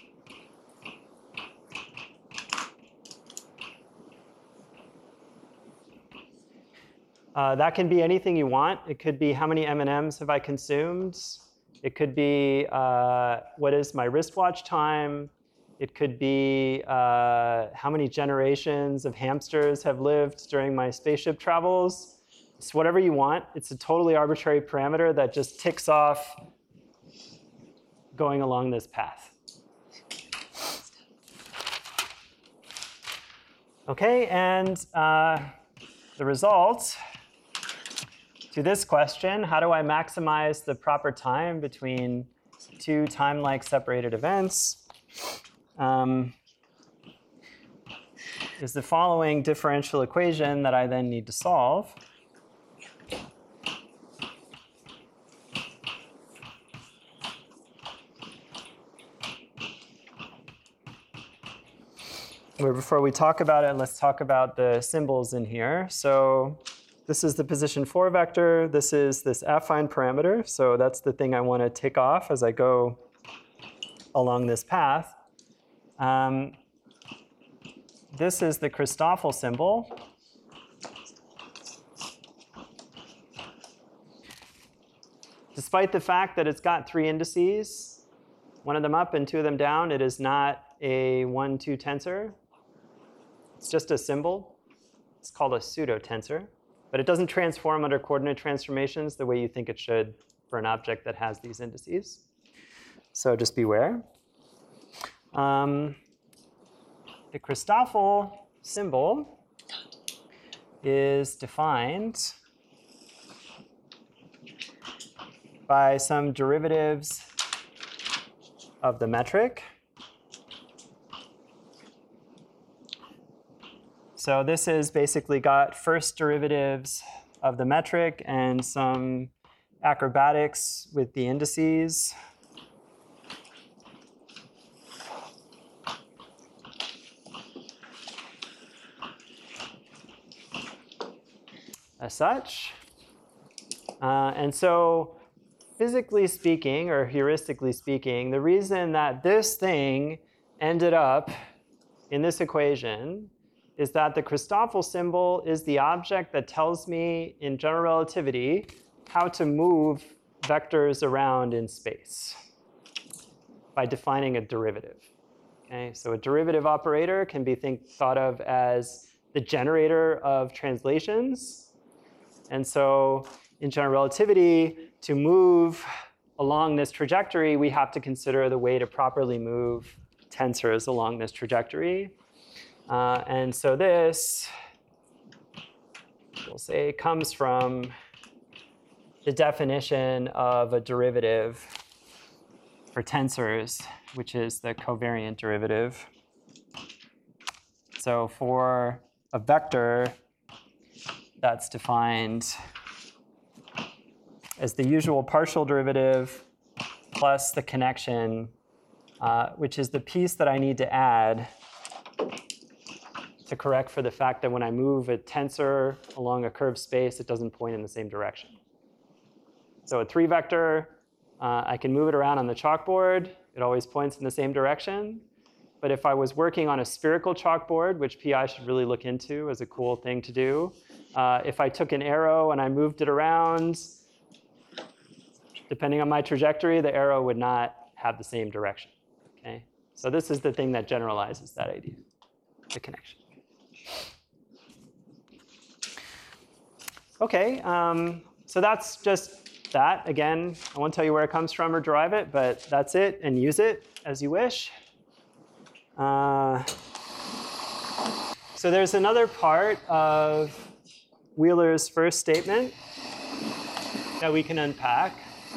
Uh, that can be anything you want. It could be how many M and M's have I consumed. It could be uh, what is my wristwatch time. It could be uh, how many generations of hamsters have lived during my spaceship travels. It's whatever you want. It's a totally arbitrary parameter that just ticks off going along this path. OK, and uh, the result to this question, how do I maximize the proper time between two time-like separated events, um, is the following differential equation that I then need to solve. Where before we talk about it, let's talk about the symbols in here. So this is the position four vector. This is this affine parameter. So that's the thing I want to tick off as I go along this path. Um, this is the Christoffel symbol. Despite the fact that it's got three indices, one of them up and two of them down, it is not a one two tensor. It's just a symbol. It's called a pseudotensor. But it doesn't transform under coordinate transformations the way you think it should for an object that has these indices. So just beware. Um, the Christoffel symbol is defined by some derivatives of the metric. So this is basically got first derivatives of the metric and some acrobatics with the indices. As such. Uh, and so physically speaking, or heuristically speaking, the reason that this thing ended up in this equation is that the Christoffel symbol is the object that tells me in general relativity how to move vectors around in space by defining a derivative. Okay, so a derivative operator can be think, thought of as the generator of translations. And so in general relativity, to move along this trajectory, we have to consider the way to properly move tensors along this trajectory. Uh, and so this, we'll say, comes from the definition of a derivative for tensors, which is the covariant derivative. So for a vector, that's defined as the usual partial derivative plus the connection, uh, which is the piece that I need to add to correct for the fact that when I move a tensor along a curved space, it doesn't point in the same direction. So a three vector, uh, I can move it around on the chalkboard. It always points in the same direction. But if I was working on a spherical chalkboard, which P I should really look into as a cool thing to do, uh, if I took an arrow and I moved it around, depending on my trajectory, the arrow would not have the same direction. Okay? So this is the thing that generalizes that idea, the connection. Okay, um, so that's just that. Again, I won't tell you where it comes from or derive it, but that's it, and use it as you wish. Uh, so there's another part of Wheeler's first statement that we can unpack.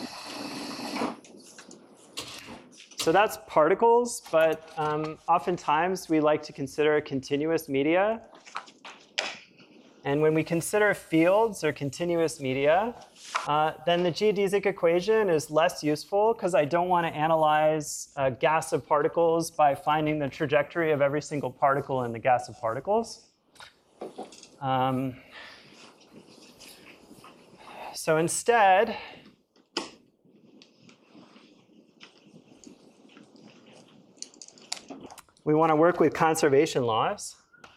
So that's particles, but um, oftentimes we like to consider continuous media. And when we consider fields or continuous media, uh, then the geodesic equation is less useful because I don't want to analyze a gas of particles by finding the trajectory of every single particle in the gas of particles. Um, so instead, we want to work with conservation laws.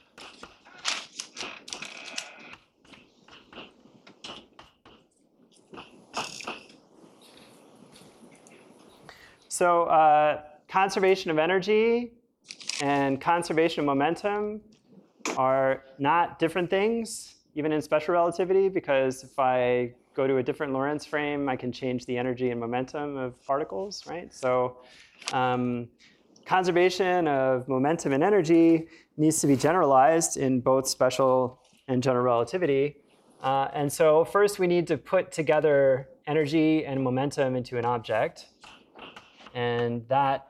So uh, conservation of energy and conservation of momentum are not different things, even in special relativity, because if I go to a different Lorentz frame, I can change the energy and momentum of particles, right? So um, conservation of momentum and energy needs to be generalized in both special and general relativity. Uh, and so first we need to put together energy and momentum into an object. And that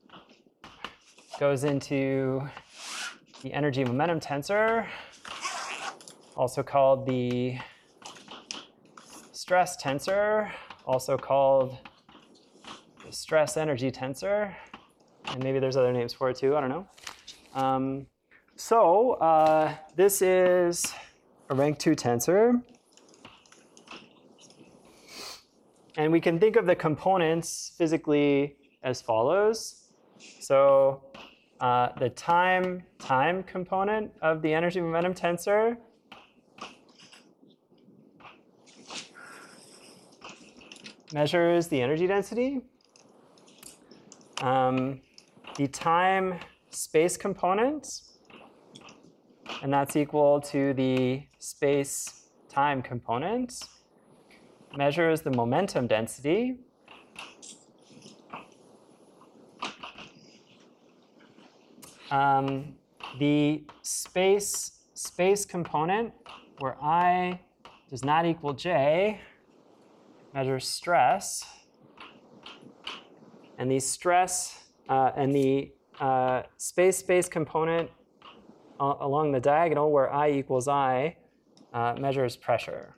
goes into the energy momentum tensor, also called the stress tensor, also called the stress energy tensor. And maybe there's other names for it too, I don't know. Um, so uh, this is a rank two tensor. And we can think of the components physically as follows. So uh, the time time component of the energy momentum tensor measures the energy density. Um, the time space component, and that's equal to the space time component, measures the momentum density. Um, the space space component, where I does not equal j, measures stress. And the stress uh, and the uh, space space component uh, along the diagonal, where I equals I, uh, measures pressure.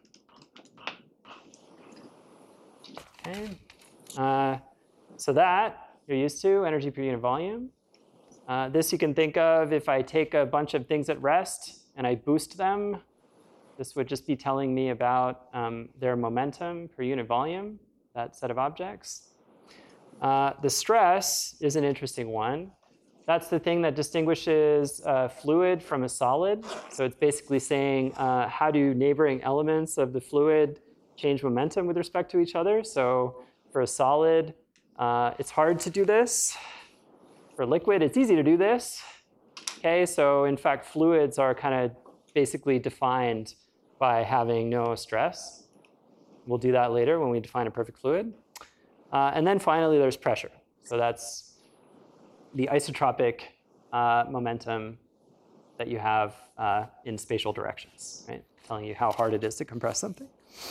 Okay. Uh, so that you're used to, energy per unit volume. Uh, this you can think of if I take a bunch of things at rest and I boost them. This would just be telling me about um, their momentum per unit volume, that set of objects. Uh, the stress is an interesting one. That's the thing that distinguishes a fluid from a solid. So it's basically saying uh, how do neighboring elements of the fluid change momentum with respect to each other. So for a solid, uh, it's hard to do this. For liquid, it's easy to do this. Okay, so in fact, fluids are kind of basically defined by having no stress. We'll do that later when we define a perfect fluid. Uh, and then finally, there's pressure. So that's the isotropic uh, momentum that you have uh, in spatial directions, right? Telling you how hard it is to compress something.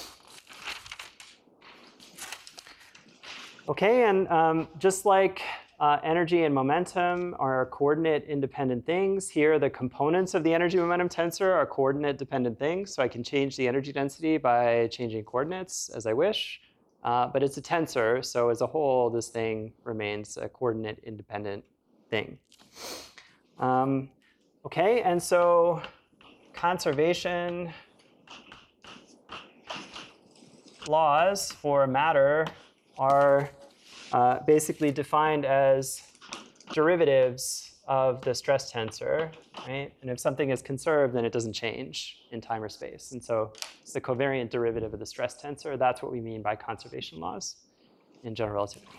Okay, and um, just like uh, energy and momentum are coordinate independent things, here the components of the energy momentum tensor are coordinate dependent things. So I can change the energy density by changing coordinates as I wish. Uh, but it's a tensor, so as a whole, this thing remains a coordinate independent thing. Um, Okay, and so conservation laws for matter are uh, basically defined as derivatives of the stress tensor, right? And if something is conserved, then it doesn't change in time or space. And so it's the covariant derivative of the stress tensor. That's what we mean by conservation laws in general relativity.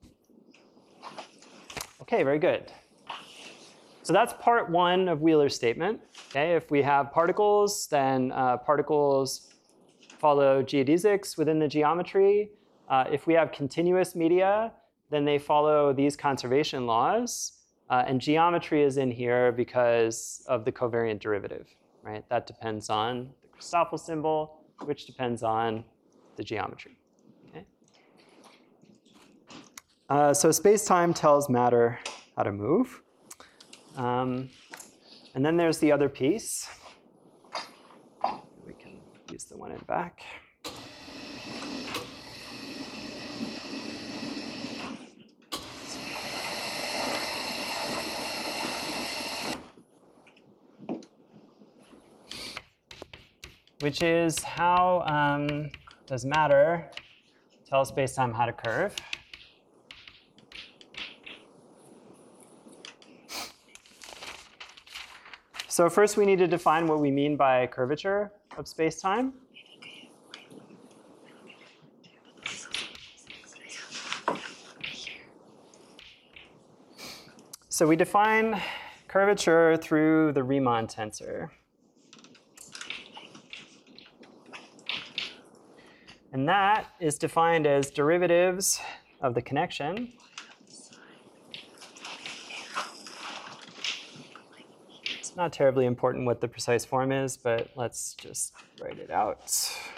Okay, very good. So that's part one of Wheeler's statement. Okay, if we have particles, then uh, particles follow geodesics within the geometry. Uh, if we have continuous media, then they follow these conservation laws. Uh, and geometry is in here because of the covariant derivative, right? That depends on the Christoffel symbol, which depends on the geometry. Okay? Uh, so space-time tells matter how to move. Um, and then there's the other piece. We can use the one in back. Which is how um, does matter tell space-time how to curve. So first we need to define what we mean by curvature of space-time. So we define curvature through the Riemann tensor. And that is defined as derivatives of the connection not terribly important what the precise form is, but let's just write it out.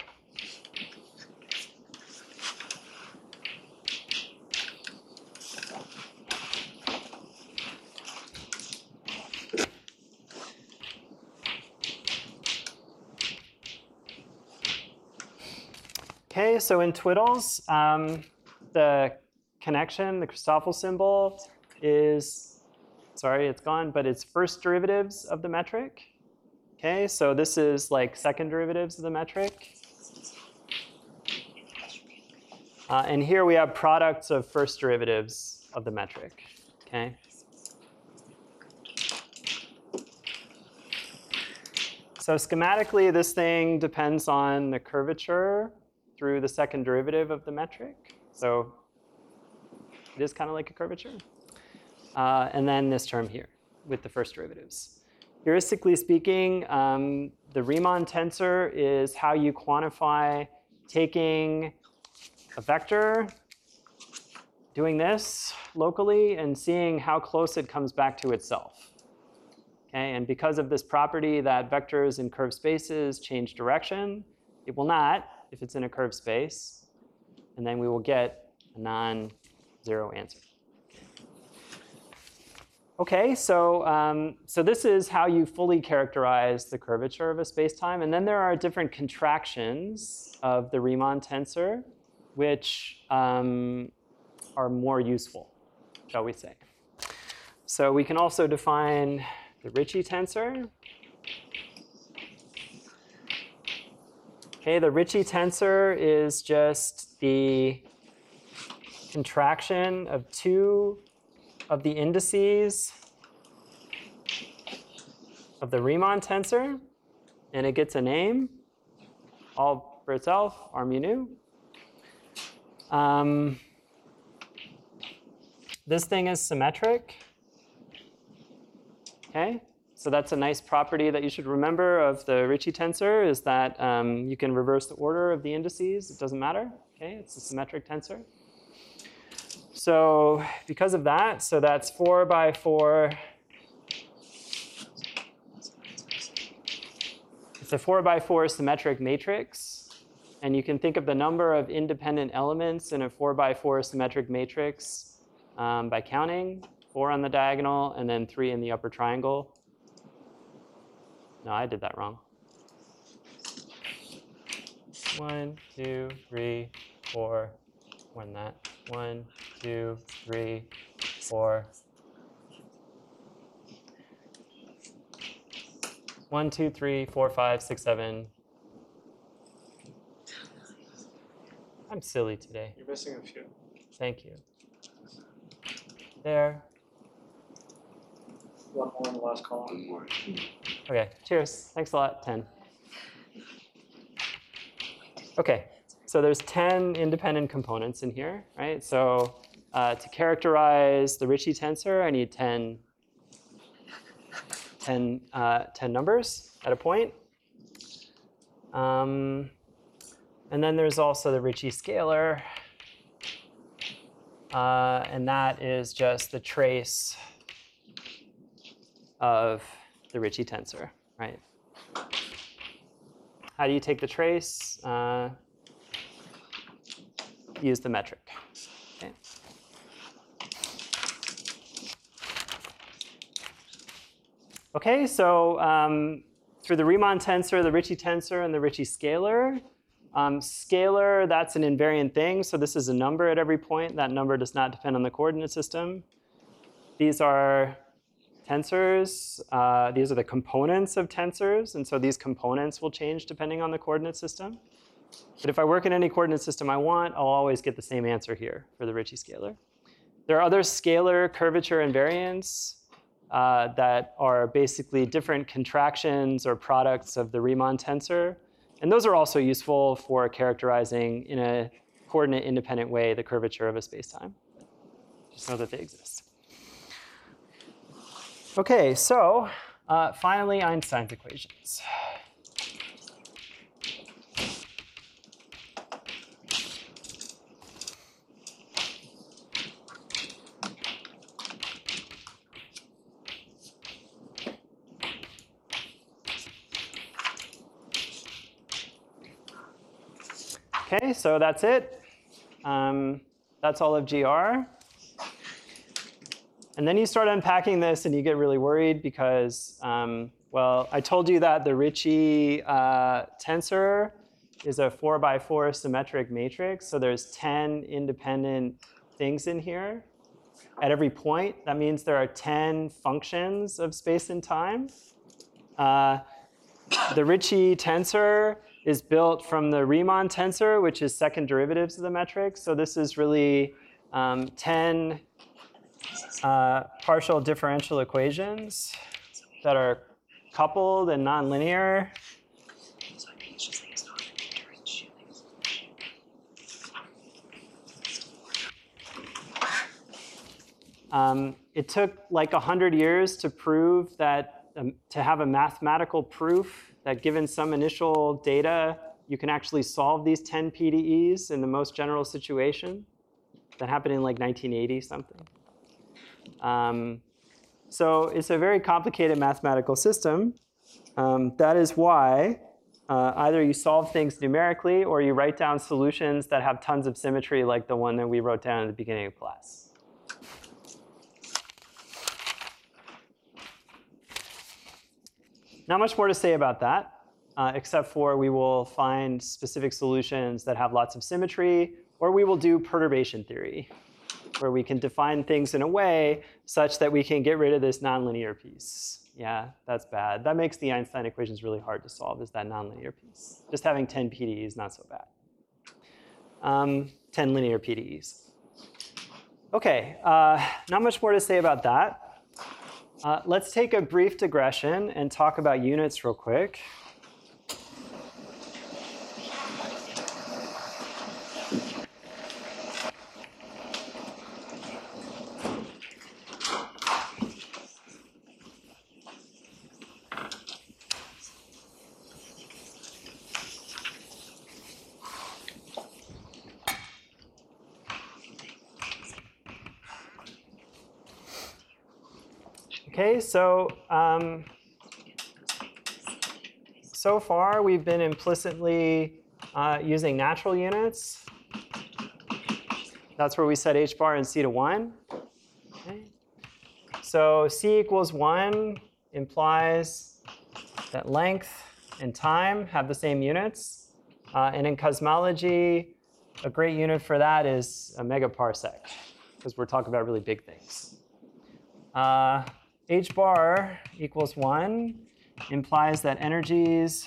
Okay, so in twiddles, um, the connection, the Christoffel symbol, is, sorry, it's gone, but it's first derivatives of the metric. Okay, so this is like second derivatives of the metric. Uh, and here we have products of first derivatives of the metric. Okay. So schematically, this thing depends on the curvature through the second derivative of the metric. So it is kind of like a curvature. Uh, and then this term here with the first derivatives. Heuristically speaking, um, the Riemann tensor is how you quantify taking a vector, doing this locally, and seeing how close it comes back to itself. Okay, and because of this property that vectors in curved spaces change direction, it will not if it's in a curved space, and then we will get a non-zero answer. Okay, so, um, so this is how you fully characterize the curvature of a spacetime. And then there are different contractions of the Riemann tensor, which um, are more useful, shall we say. So we can also define the Ricci tensor. Okay, the Ricci tensor is just the contraction of two of the indices of the Riemann tensor, and it gets a name all for itself, R mu nu. Um, this thing is symmetric. Okay, so that's a nice property that you should remember of the Ricci tensor, is that um, you can reverse the order of the indices. It doesn't matter. Okay, it's a symmetric tensor. So because of that, so that's four by four. It's a four by four symmetric matrix. And you can think of the number of independent elements in a four by four symmetric matrix um, by counting. Four on the diagonal, and then three in the upper triangle. No, I did that wrong. One, two, three, four. More than that. One, two, three, four. one, two, three, four, five, six, seven. I'm silly today. You're missing a few. Thank you. There. One more in the last column. One more. Okay, cheers. Thanks a lot, ten. Okay, so there's ten independent components in here, right? So uh, to characterize the Ricci tensor, I need ten, ten, uh, ten numbers at a point. Um, and then there's also the Ricci scalar. Uh, and that is just the trace of the Ricci tensor, right? How do you take the trace? Uh, use the metric. Okay. Okay, so um, through the Riemann tensor, the Ricci tensor, and the Ricci scalar. Um, scalar, that's an invariant thing. So this is a number at every point. That number does not depend on the coordinate system. These are tensors. Uh, these are the components of tensors. And so these components will change depending on the coordinate system. But if I work in any coordinate system I want, I'll always get the same answer here for the Ricci scalar. There are other scalar curvature invariants uh, that are basically different contractions or products of the Riemann tensor. And those are also useful for characterizing in a coordinate independent way the curvature of a spacetime. Just know that they exist. Okay, so uh, finally Einstein's equations. Okay, so that's it. Um, that's all of G R. And then you start unpacking this and you get really worried because, um, well, I told you that the Ricci uh, tensor is a four by four symmetric matrix. So there's ten independent things in here at every point. That means there are ten functions of space and time. Uh, the Ricci tensor is built from the Riemann tensor, which is second derivatives of the metric. So this is really um, ten uh, partial differential equations that are coupled and nonlinear. Um, it took like one hundred years to prove that, um, to have a mathematical proof that given some initial data, you can actually solve these ten P D Es in the most general situation. That happened in like nineteen eighty something. Um, so it's a very complicated mathematical system. Um, that is why uh, either you solve things numerically or you write down solutions that have tons of symmetry like the one that we wrote down at the beginning of class. Not much more to say about that, uh, except for we will find specific solutions that have lots of symmetry, or we will do perturbation theory, where we can define things in a way such that we can get rid of this nonlinear piece. Yeah, that's bad. That makes the Einstein equations really hard to solve, is that nonlinear piece. Just having ten P D Es is not so bad. Um, ten linear P D Es. OK, uh, not much more to say about that. Uh, let's take a brief digression and talk about units real quick. Okay, so um, so far we've been implicitly uh, using natural units. That's where we set h bar and c to one. Okay. So c equals one implies that length and time have the same units. Uh, and in cosmology, a great unit for that is a megaparsec, because we're talking about really big things. Uh, h bar equals one implies that energies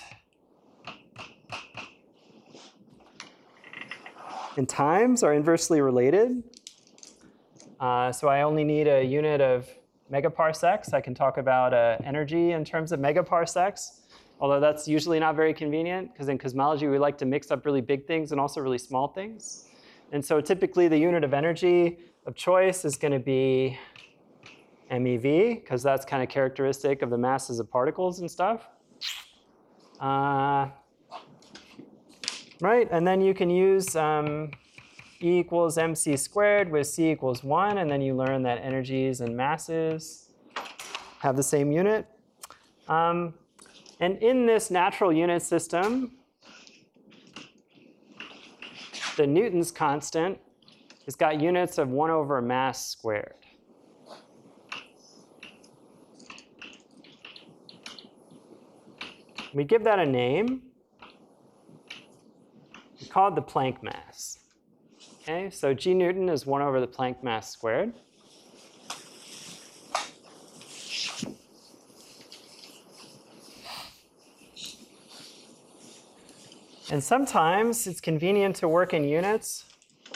and times are inversely related. Uh, so I only need a unit of megaparsecs. I can talk about uh, energy in terms of megaparsecs, although that's usually not very convenient, because in cosmology we like to mix up really big things and also really small things. And so typically the unit of energy of choice is going to be M E V, because that's kind of characteristic of the masses of particles and stuff. Uh, right, and then you can use um, E equals mc squared with c equals one, and then you learn that energies and masses have the same unit. Um, and in this natural unit system, the Newton's constant has got units of one over mass squared. We give that a name. We call it the Planck mass. Okay, so G Newton is one over the Planck mass squared. And sometimes it's convenient to work in units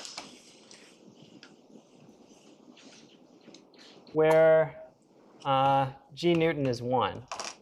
where uh, G Newton is one.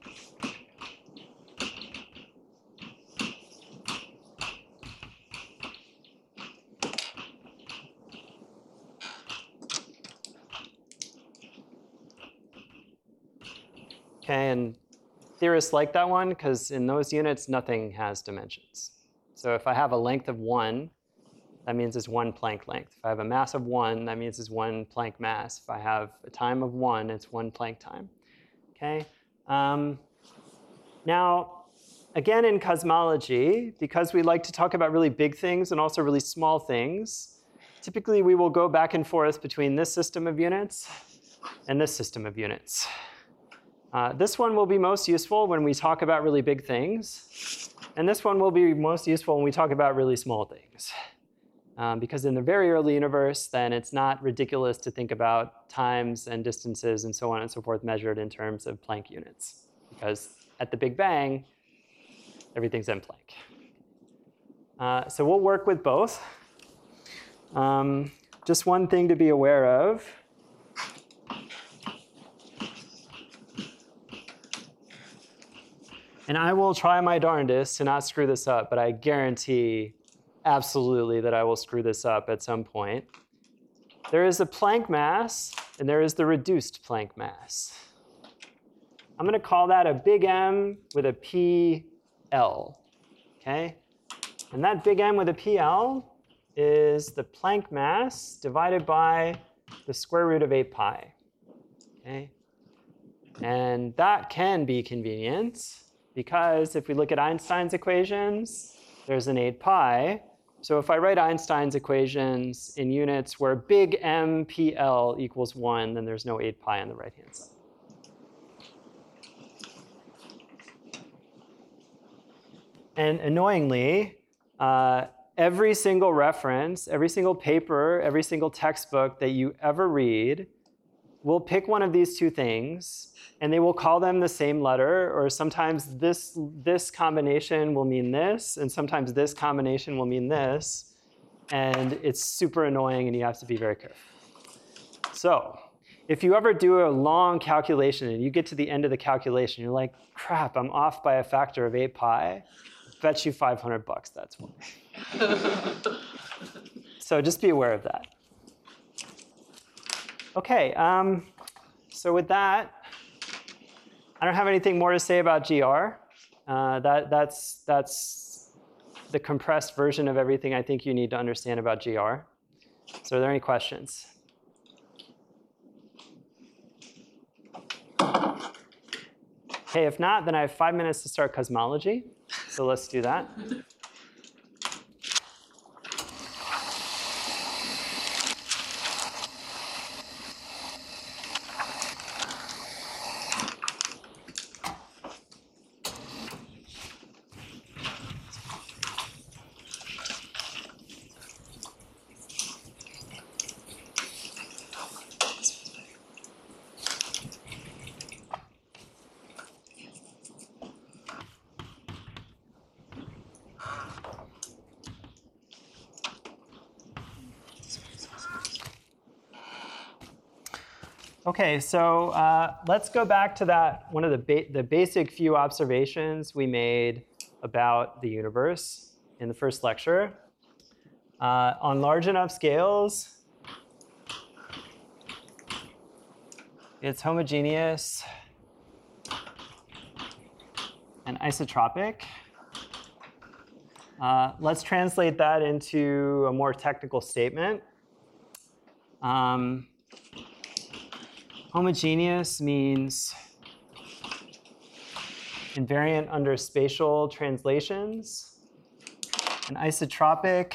Okay, and theorists like that one because in those units, nothing has dimensions. So if I have a length of one, that means it's one Planck length. If I have a mass of one, that means it's one Planck mass. If I have a time of one, it's one Planck time. Okay. Um, now, again, in cosmology, because we like to talk about really big things and also really small things, typically we will go back and forth between this system of units and this system of units. Uh, this one will be most useful when we talk about really big things. And this one will be most useful when we talk about really small things. Um, because in the very early universe, then it's not ridiculous to think about times and distances and so on and so forth measured in terms of Planck units. Because at the Big Bang, everything's in Planck. Uh, so we'll work with both. Um, just one thing to be aware of. And I will try my darndest to not screw this up, but I guarantee absolutely that I will screw this up at some point. There is a Planck mass, and there is the reduced Planck mass. I'm going to call that a big M with a P L. Okay? And that big M with a P L is the Planck mass divided by the square root of eight pi. Okay? And that can be convenient. Because if we look at Einstein's equations, there's an eight pi. So if I write Einstein's equations in units where big M P L equals one, then there's no eight pi on the right-hand side. And annoyingly, uh, every single reference, every single paper, every single textbook that you ever read will pick one of these two things, and they will call them the same letter, or sometimes this, this combination will mean this, and sometimes this combination will mean this, and it's super annoying, and you have to be very careful. So if you ever do a long calculation, and you get to the end of the calculation, you're like, crap, I'm off by a factor of eight pi, bet you five hundred bucks that's why. So just be aware of that. Okay, um, so with that, I don't have anything more to say about G R. Uh, that, that's, that's the compressed version of everything I think you need to understand about G R. So are there any questions? Okay, if not, then I have five minutes to start cosmology. So let's do that. Okay, so uh, let's go back to that one of the ba the basic few observations we made about the universe in the first lecture. Uh, on large enough scales, it's homogeneous and isotropic. Uh, let's translate that into a more technical statement. Um, homogeneous means invariant under spatial translations, and isotropic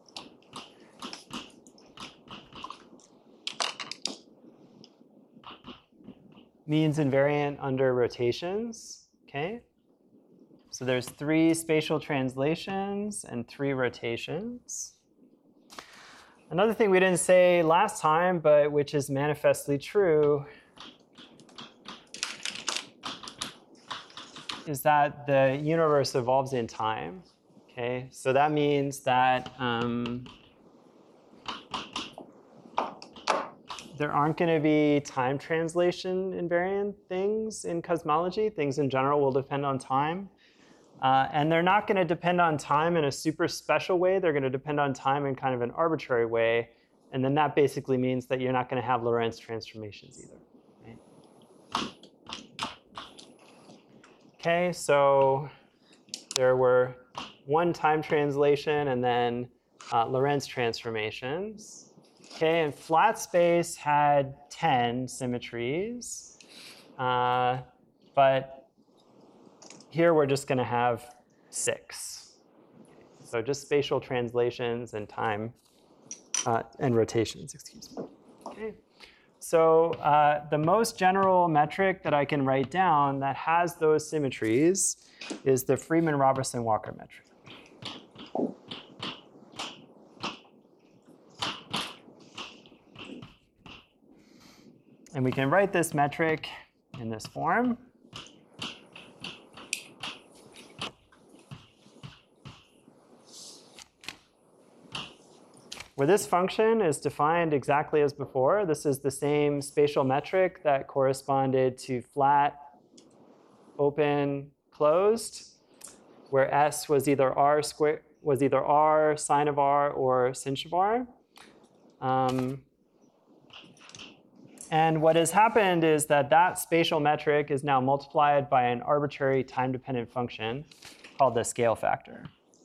means invariant under rotations. Okay? So there's three spatial translations and three rotations. Another thing we didn't say last time, but which is manifestly true, is that the universe evolves in time. Okay, so that means that um, there aren't going to be time translation invariant things in cosmology. Things in general will depend on time. Uh, and they're not going to depend on time in a super special way. They're going to depend on time in kind of an arbitrary way. And then that basically means that you're not going to have Lorentz transformations either. Right? Okay, so there were one time translation and then uh, Lorentz transformations. Okay, and flat space had ten symmetries. Uh, but here we're just going to have six. So just spatial translations and time uh, and rotations, excuse me. Okay. So uh, the most general metric that I can write down that has those symmetries is the Freeman-Robertson-Walker metric. And we can write this metric in this form. Where this function is defined exactly as before. This is the same spatial metric that corresponded to flat, open, closed, where S was either R square was either R sine of R or sinh of R. Um, and what has happened is that that spatial metric is now multiplied by an arbitrary time-dependent function called the scale factor.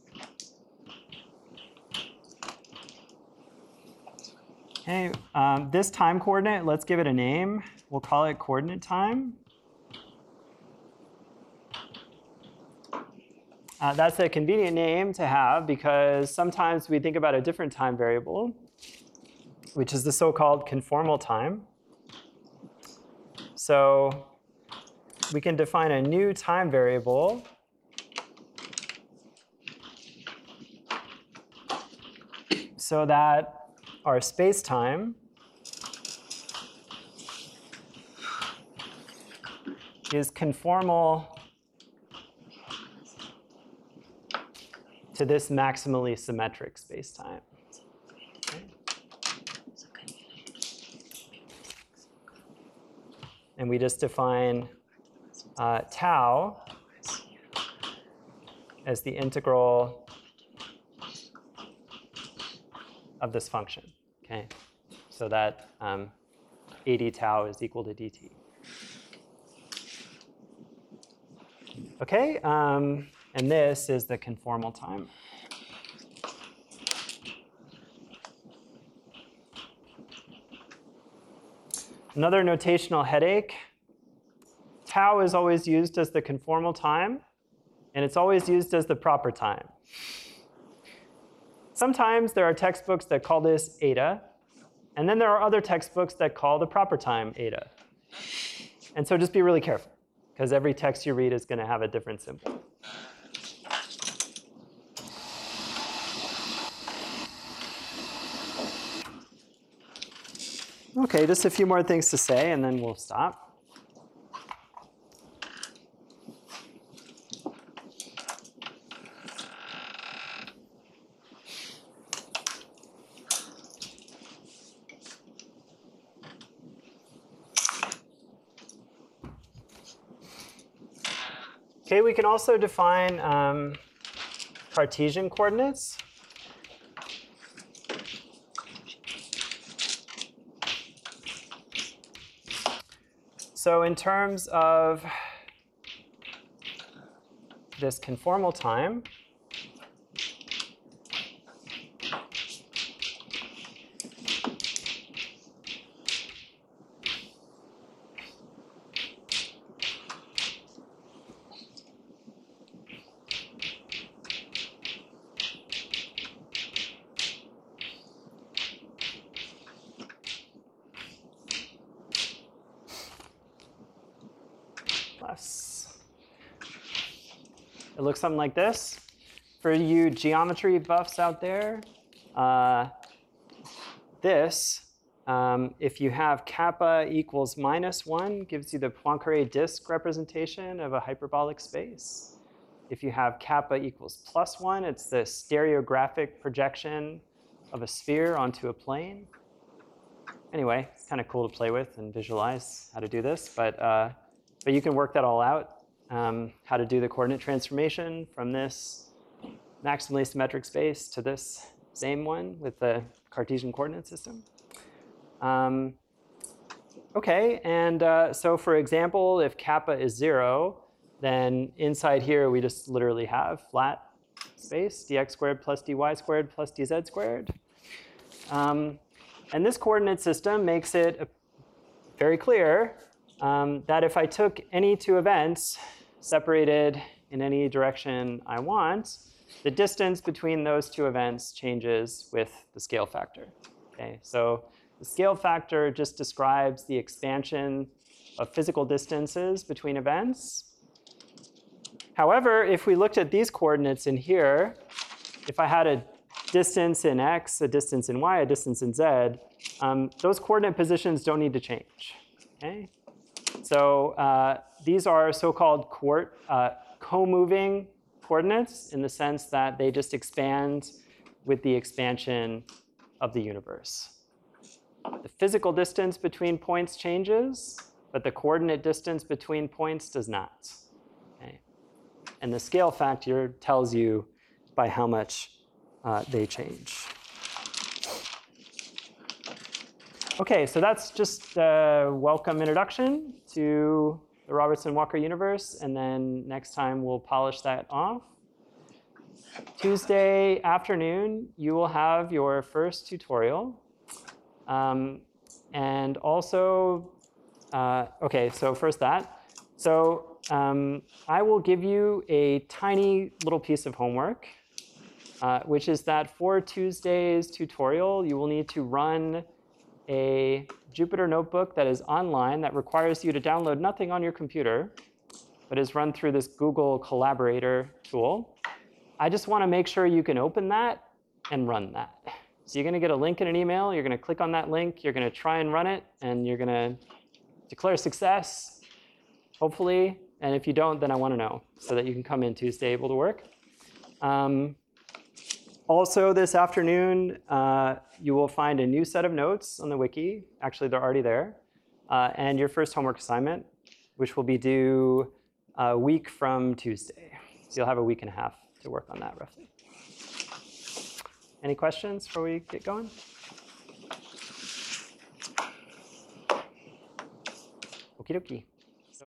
Okay, um, this time coordinate, let's give it a name. We'll call it coordinate time. Uh, that's a convenient name to have because sometimes we think about a different time variable, which is the so-called conformal time. So we can define a new time variable so that our space-time is conformal to this maximally symmetric space-time. Okay. And we just define uh, tau as the integral of this function. Okay, so that um, A d tau is equal to dt. Okay, um, and this is the conformal time. Another notational headache. Tau is always used as the conformal time, and it's always used as the proper time. Sometimes there are textbooks that call this eta, and then there are other textbooks that call the proper time eta. And so just be really careful, because every text you read is going to have a different symbol. Okay, just a few more things to say, and then we'll stop. Okay, we can also define um, Cartesian coordinates. So in terms of this conformal time, plus, it looks something like this. For you geometry buffs out there, uh, this, um, if you have kappa equals minus one, gives you the Poincare disk representation of a hyperbolic space. If you have kappa equals plus one, it's the stereographic projection of a sphere onto a plane. Anyway, it's kind of cool to play with and visualize how to do this, but, uh, but you can work that all out, um, how to do the coordinate transformation from this maximally symmetric space to this same one with the Cartesian coordinate system. Um, OK, and uh, so for example, if kappa is zero, then inside here we just literally have flat space, dx squared plus dy squared plus dz squared. Um, and this coordinate system makes it very clear um, that if I took any two events separated in any direction I want, the distance between those two events changes with the scale factor. Okay, so the scale factor just describes the expansion of physical distances between events. However, if we looked at these coordinates in here, if I had a distance in x, a distance in y, a distance in z, um, those coordinate positions don't need to change. Okay? So uh, these are so-called uh, co-moving coordinates in the sense that they just expand with the expansion of the universe. The physical distance between points changes, but the coordinate distance between points does not. Okay? And the scale factor tells you by how much uh, they change. OK, so that's just a welcome introduction to the Robertson-Walker universe. And then next time, we'll polish that off. Tuesday afternoon, you will have your first tutorial. Um, and also, uh, OK, so first that. So um, I will give you a tiny little piece of homework, uh, which is that for Tuesday's tutorial, you will need to run a Jupyter notebook that is online that requires you to download nothing on your computer, but is run through this Google Collaborator tool. I just want to make sure you can open that and run that. So you're going to get a link in an email. You're going to click on that link. You're going to try and run it. And you're going to declare success, hopefully. And if you don't, then I want to know so that you can come in Tuesday able to work. Um, Also, this afternoon, uh, you will find a new set of notes on the wiki. Actually, they're already there. Uh, and your first homework assignment, which will be due a week from Tuesday. So you'll have a week and a half to work on that, roughly. Any questions before we get going? Okie dokie.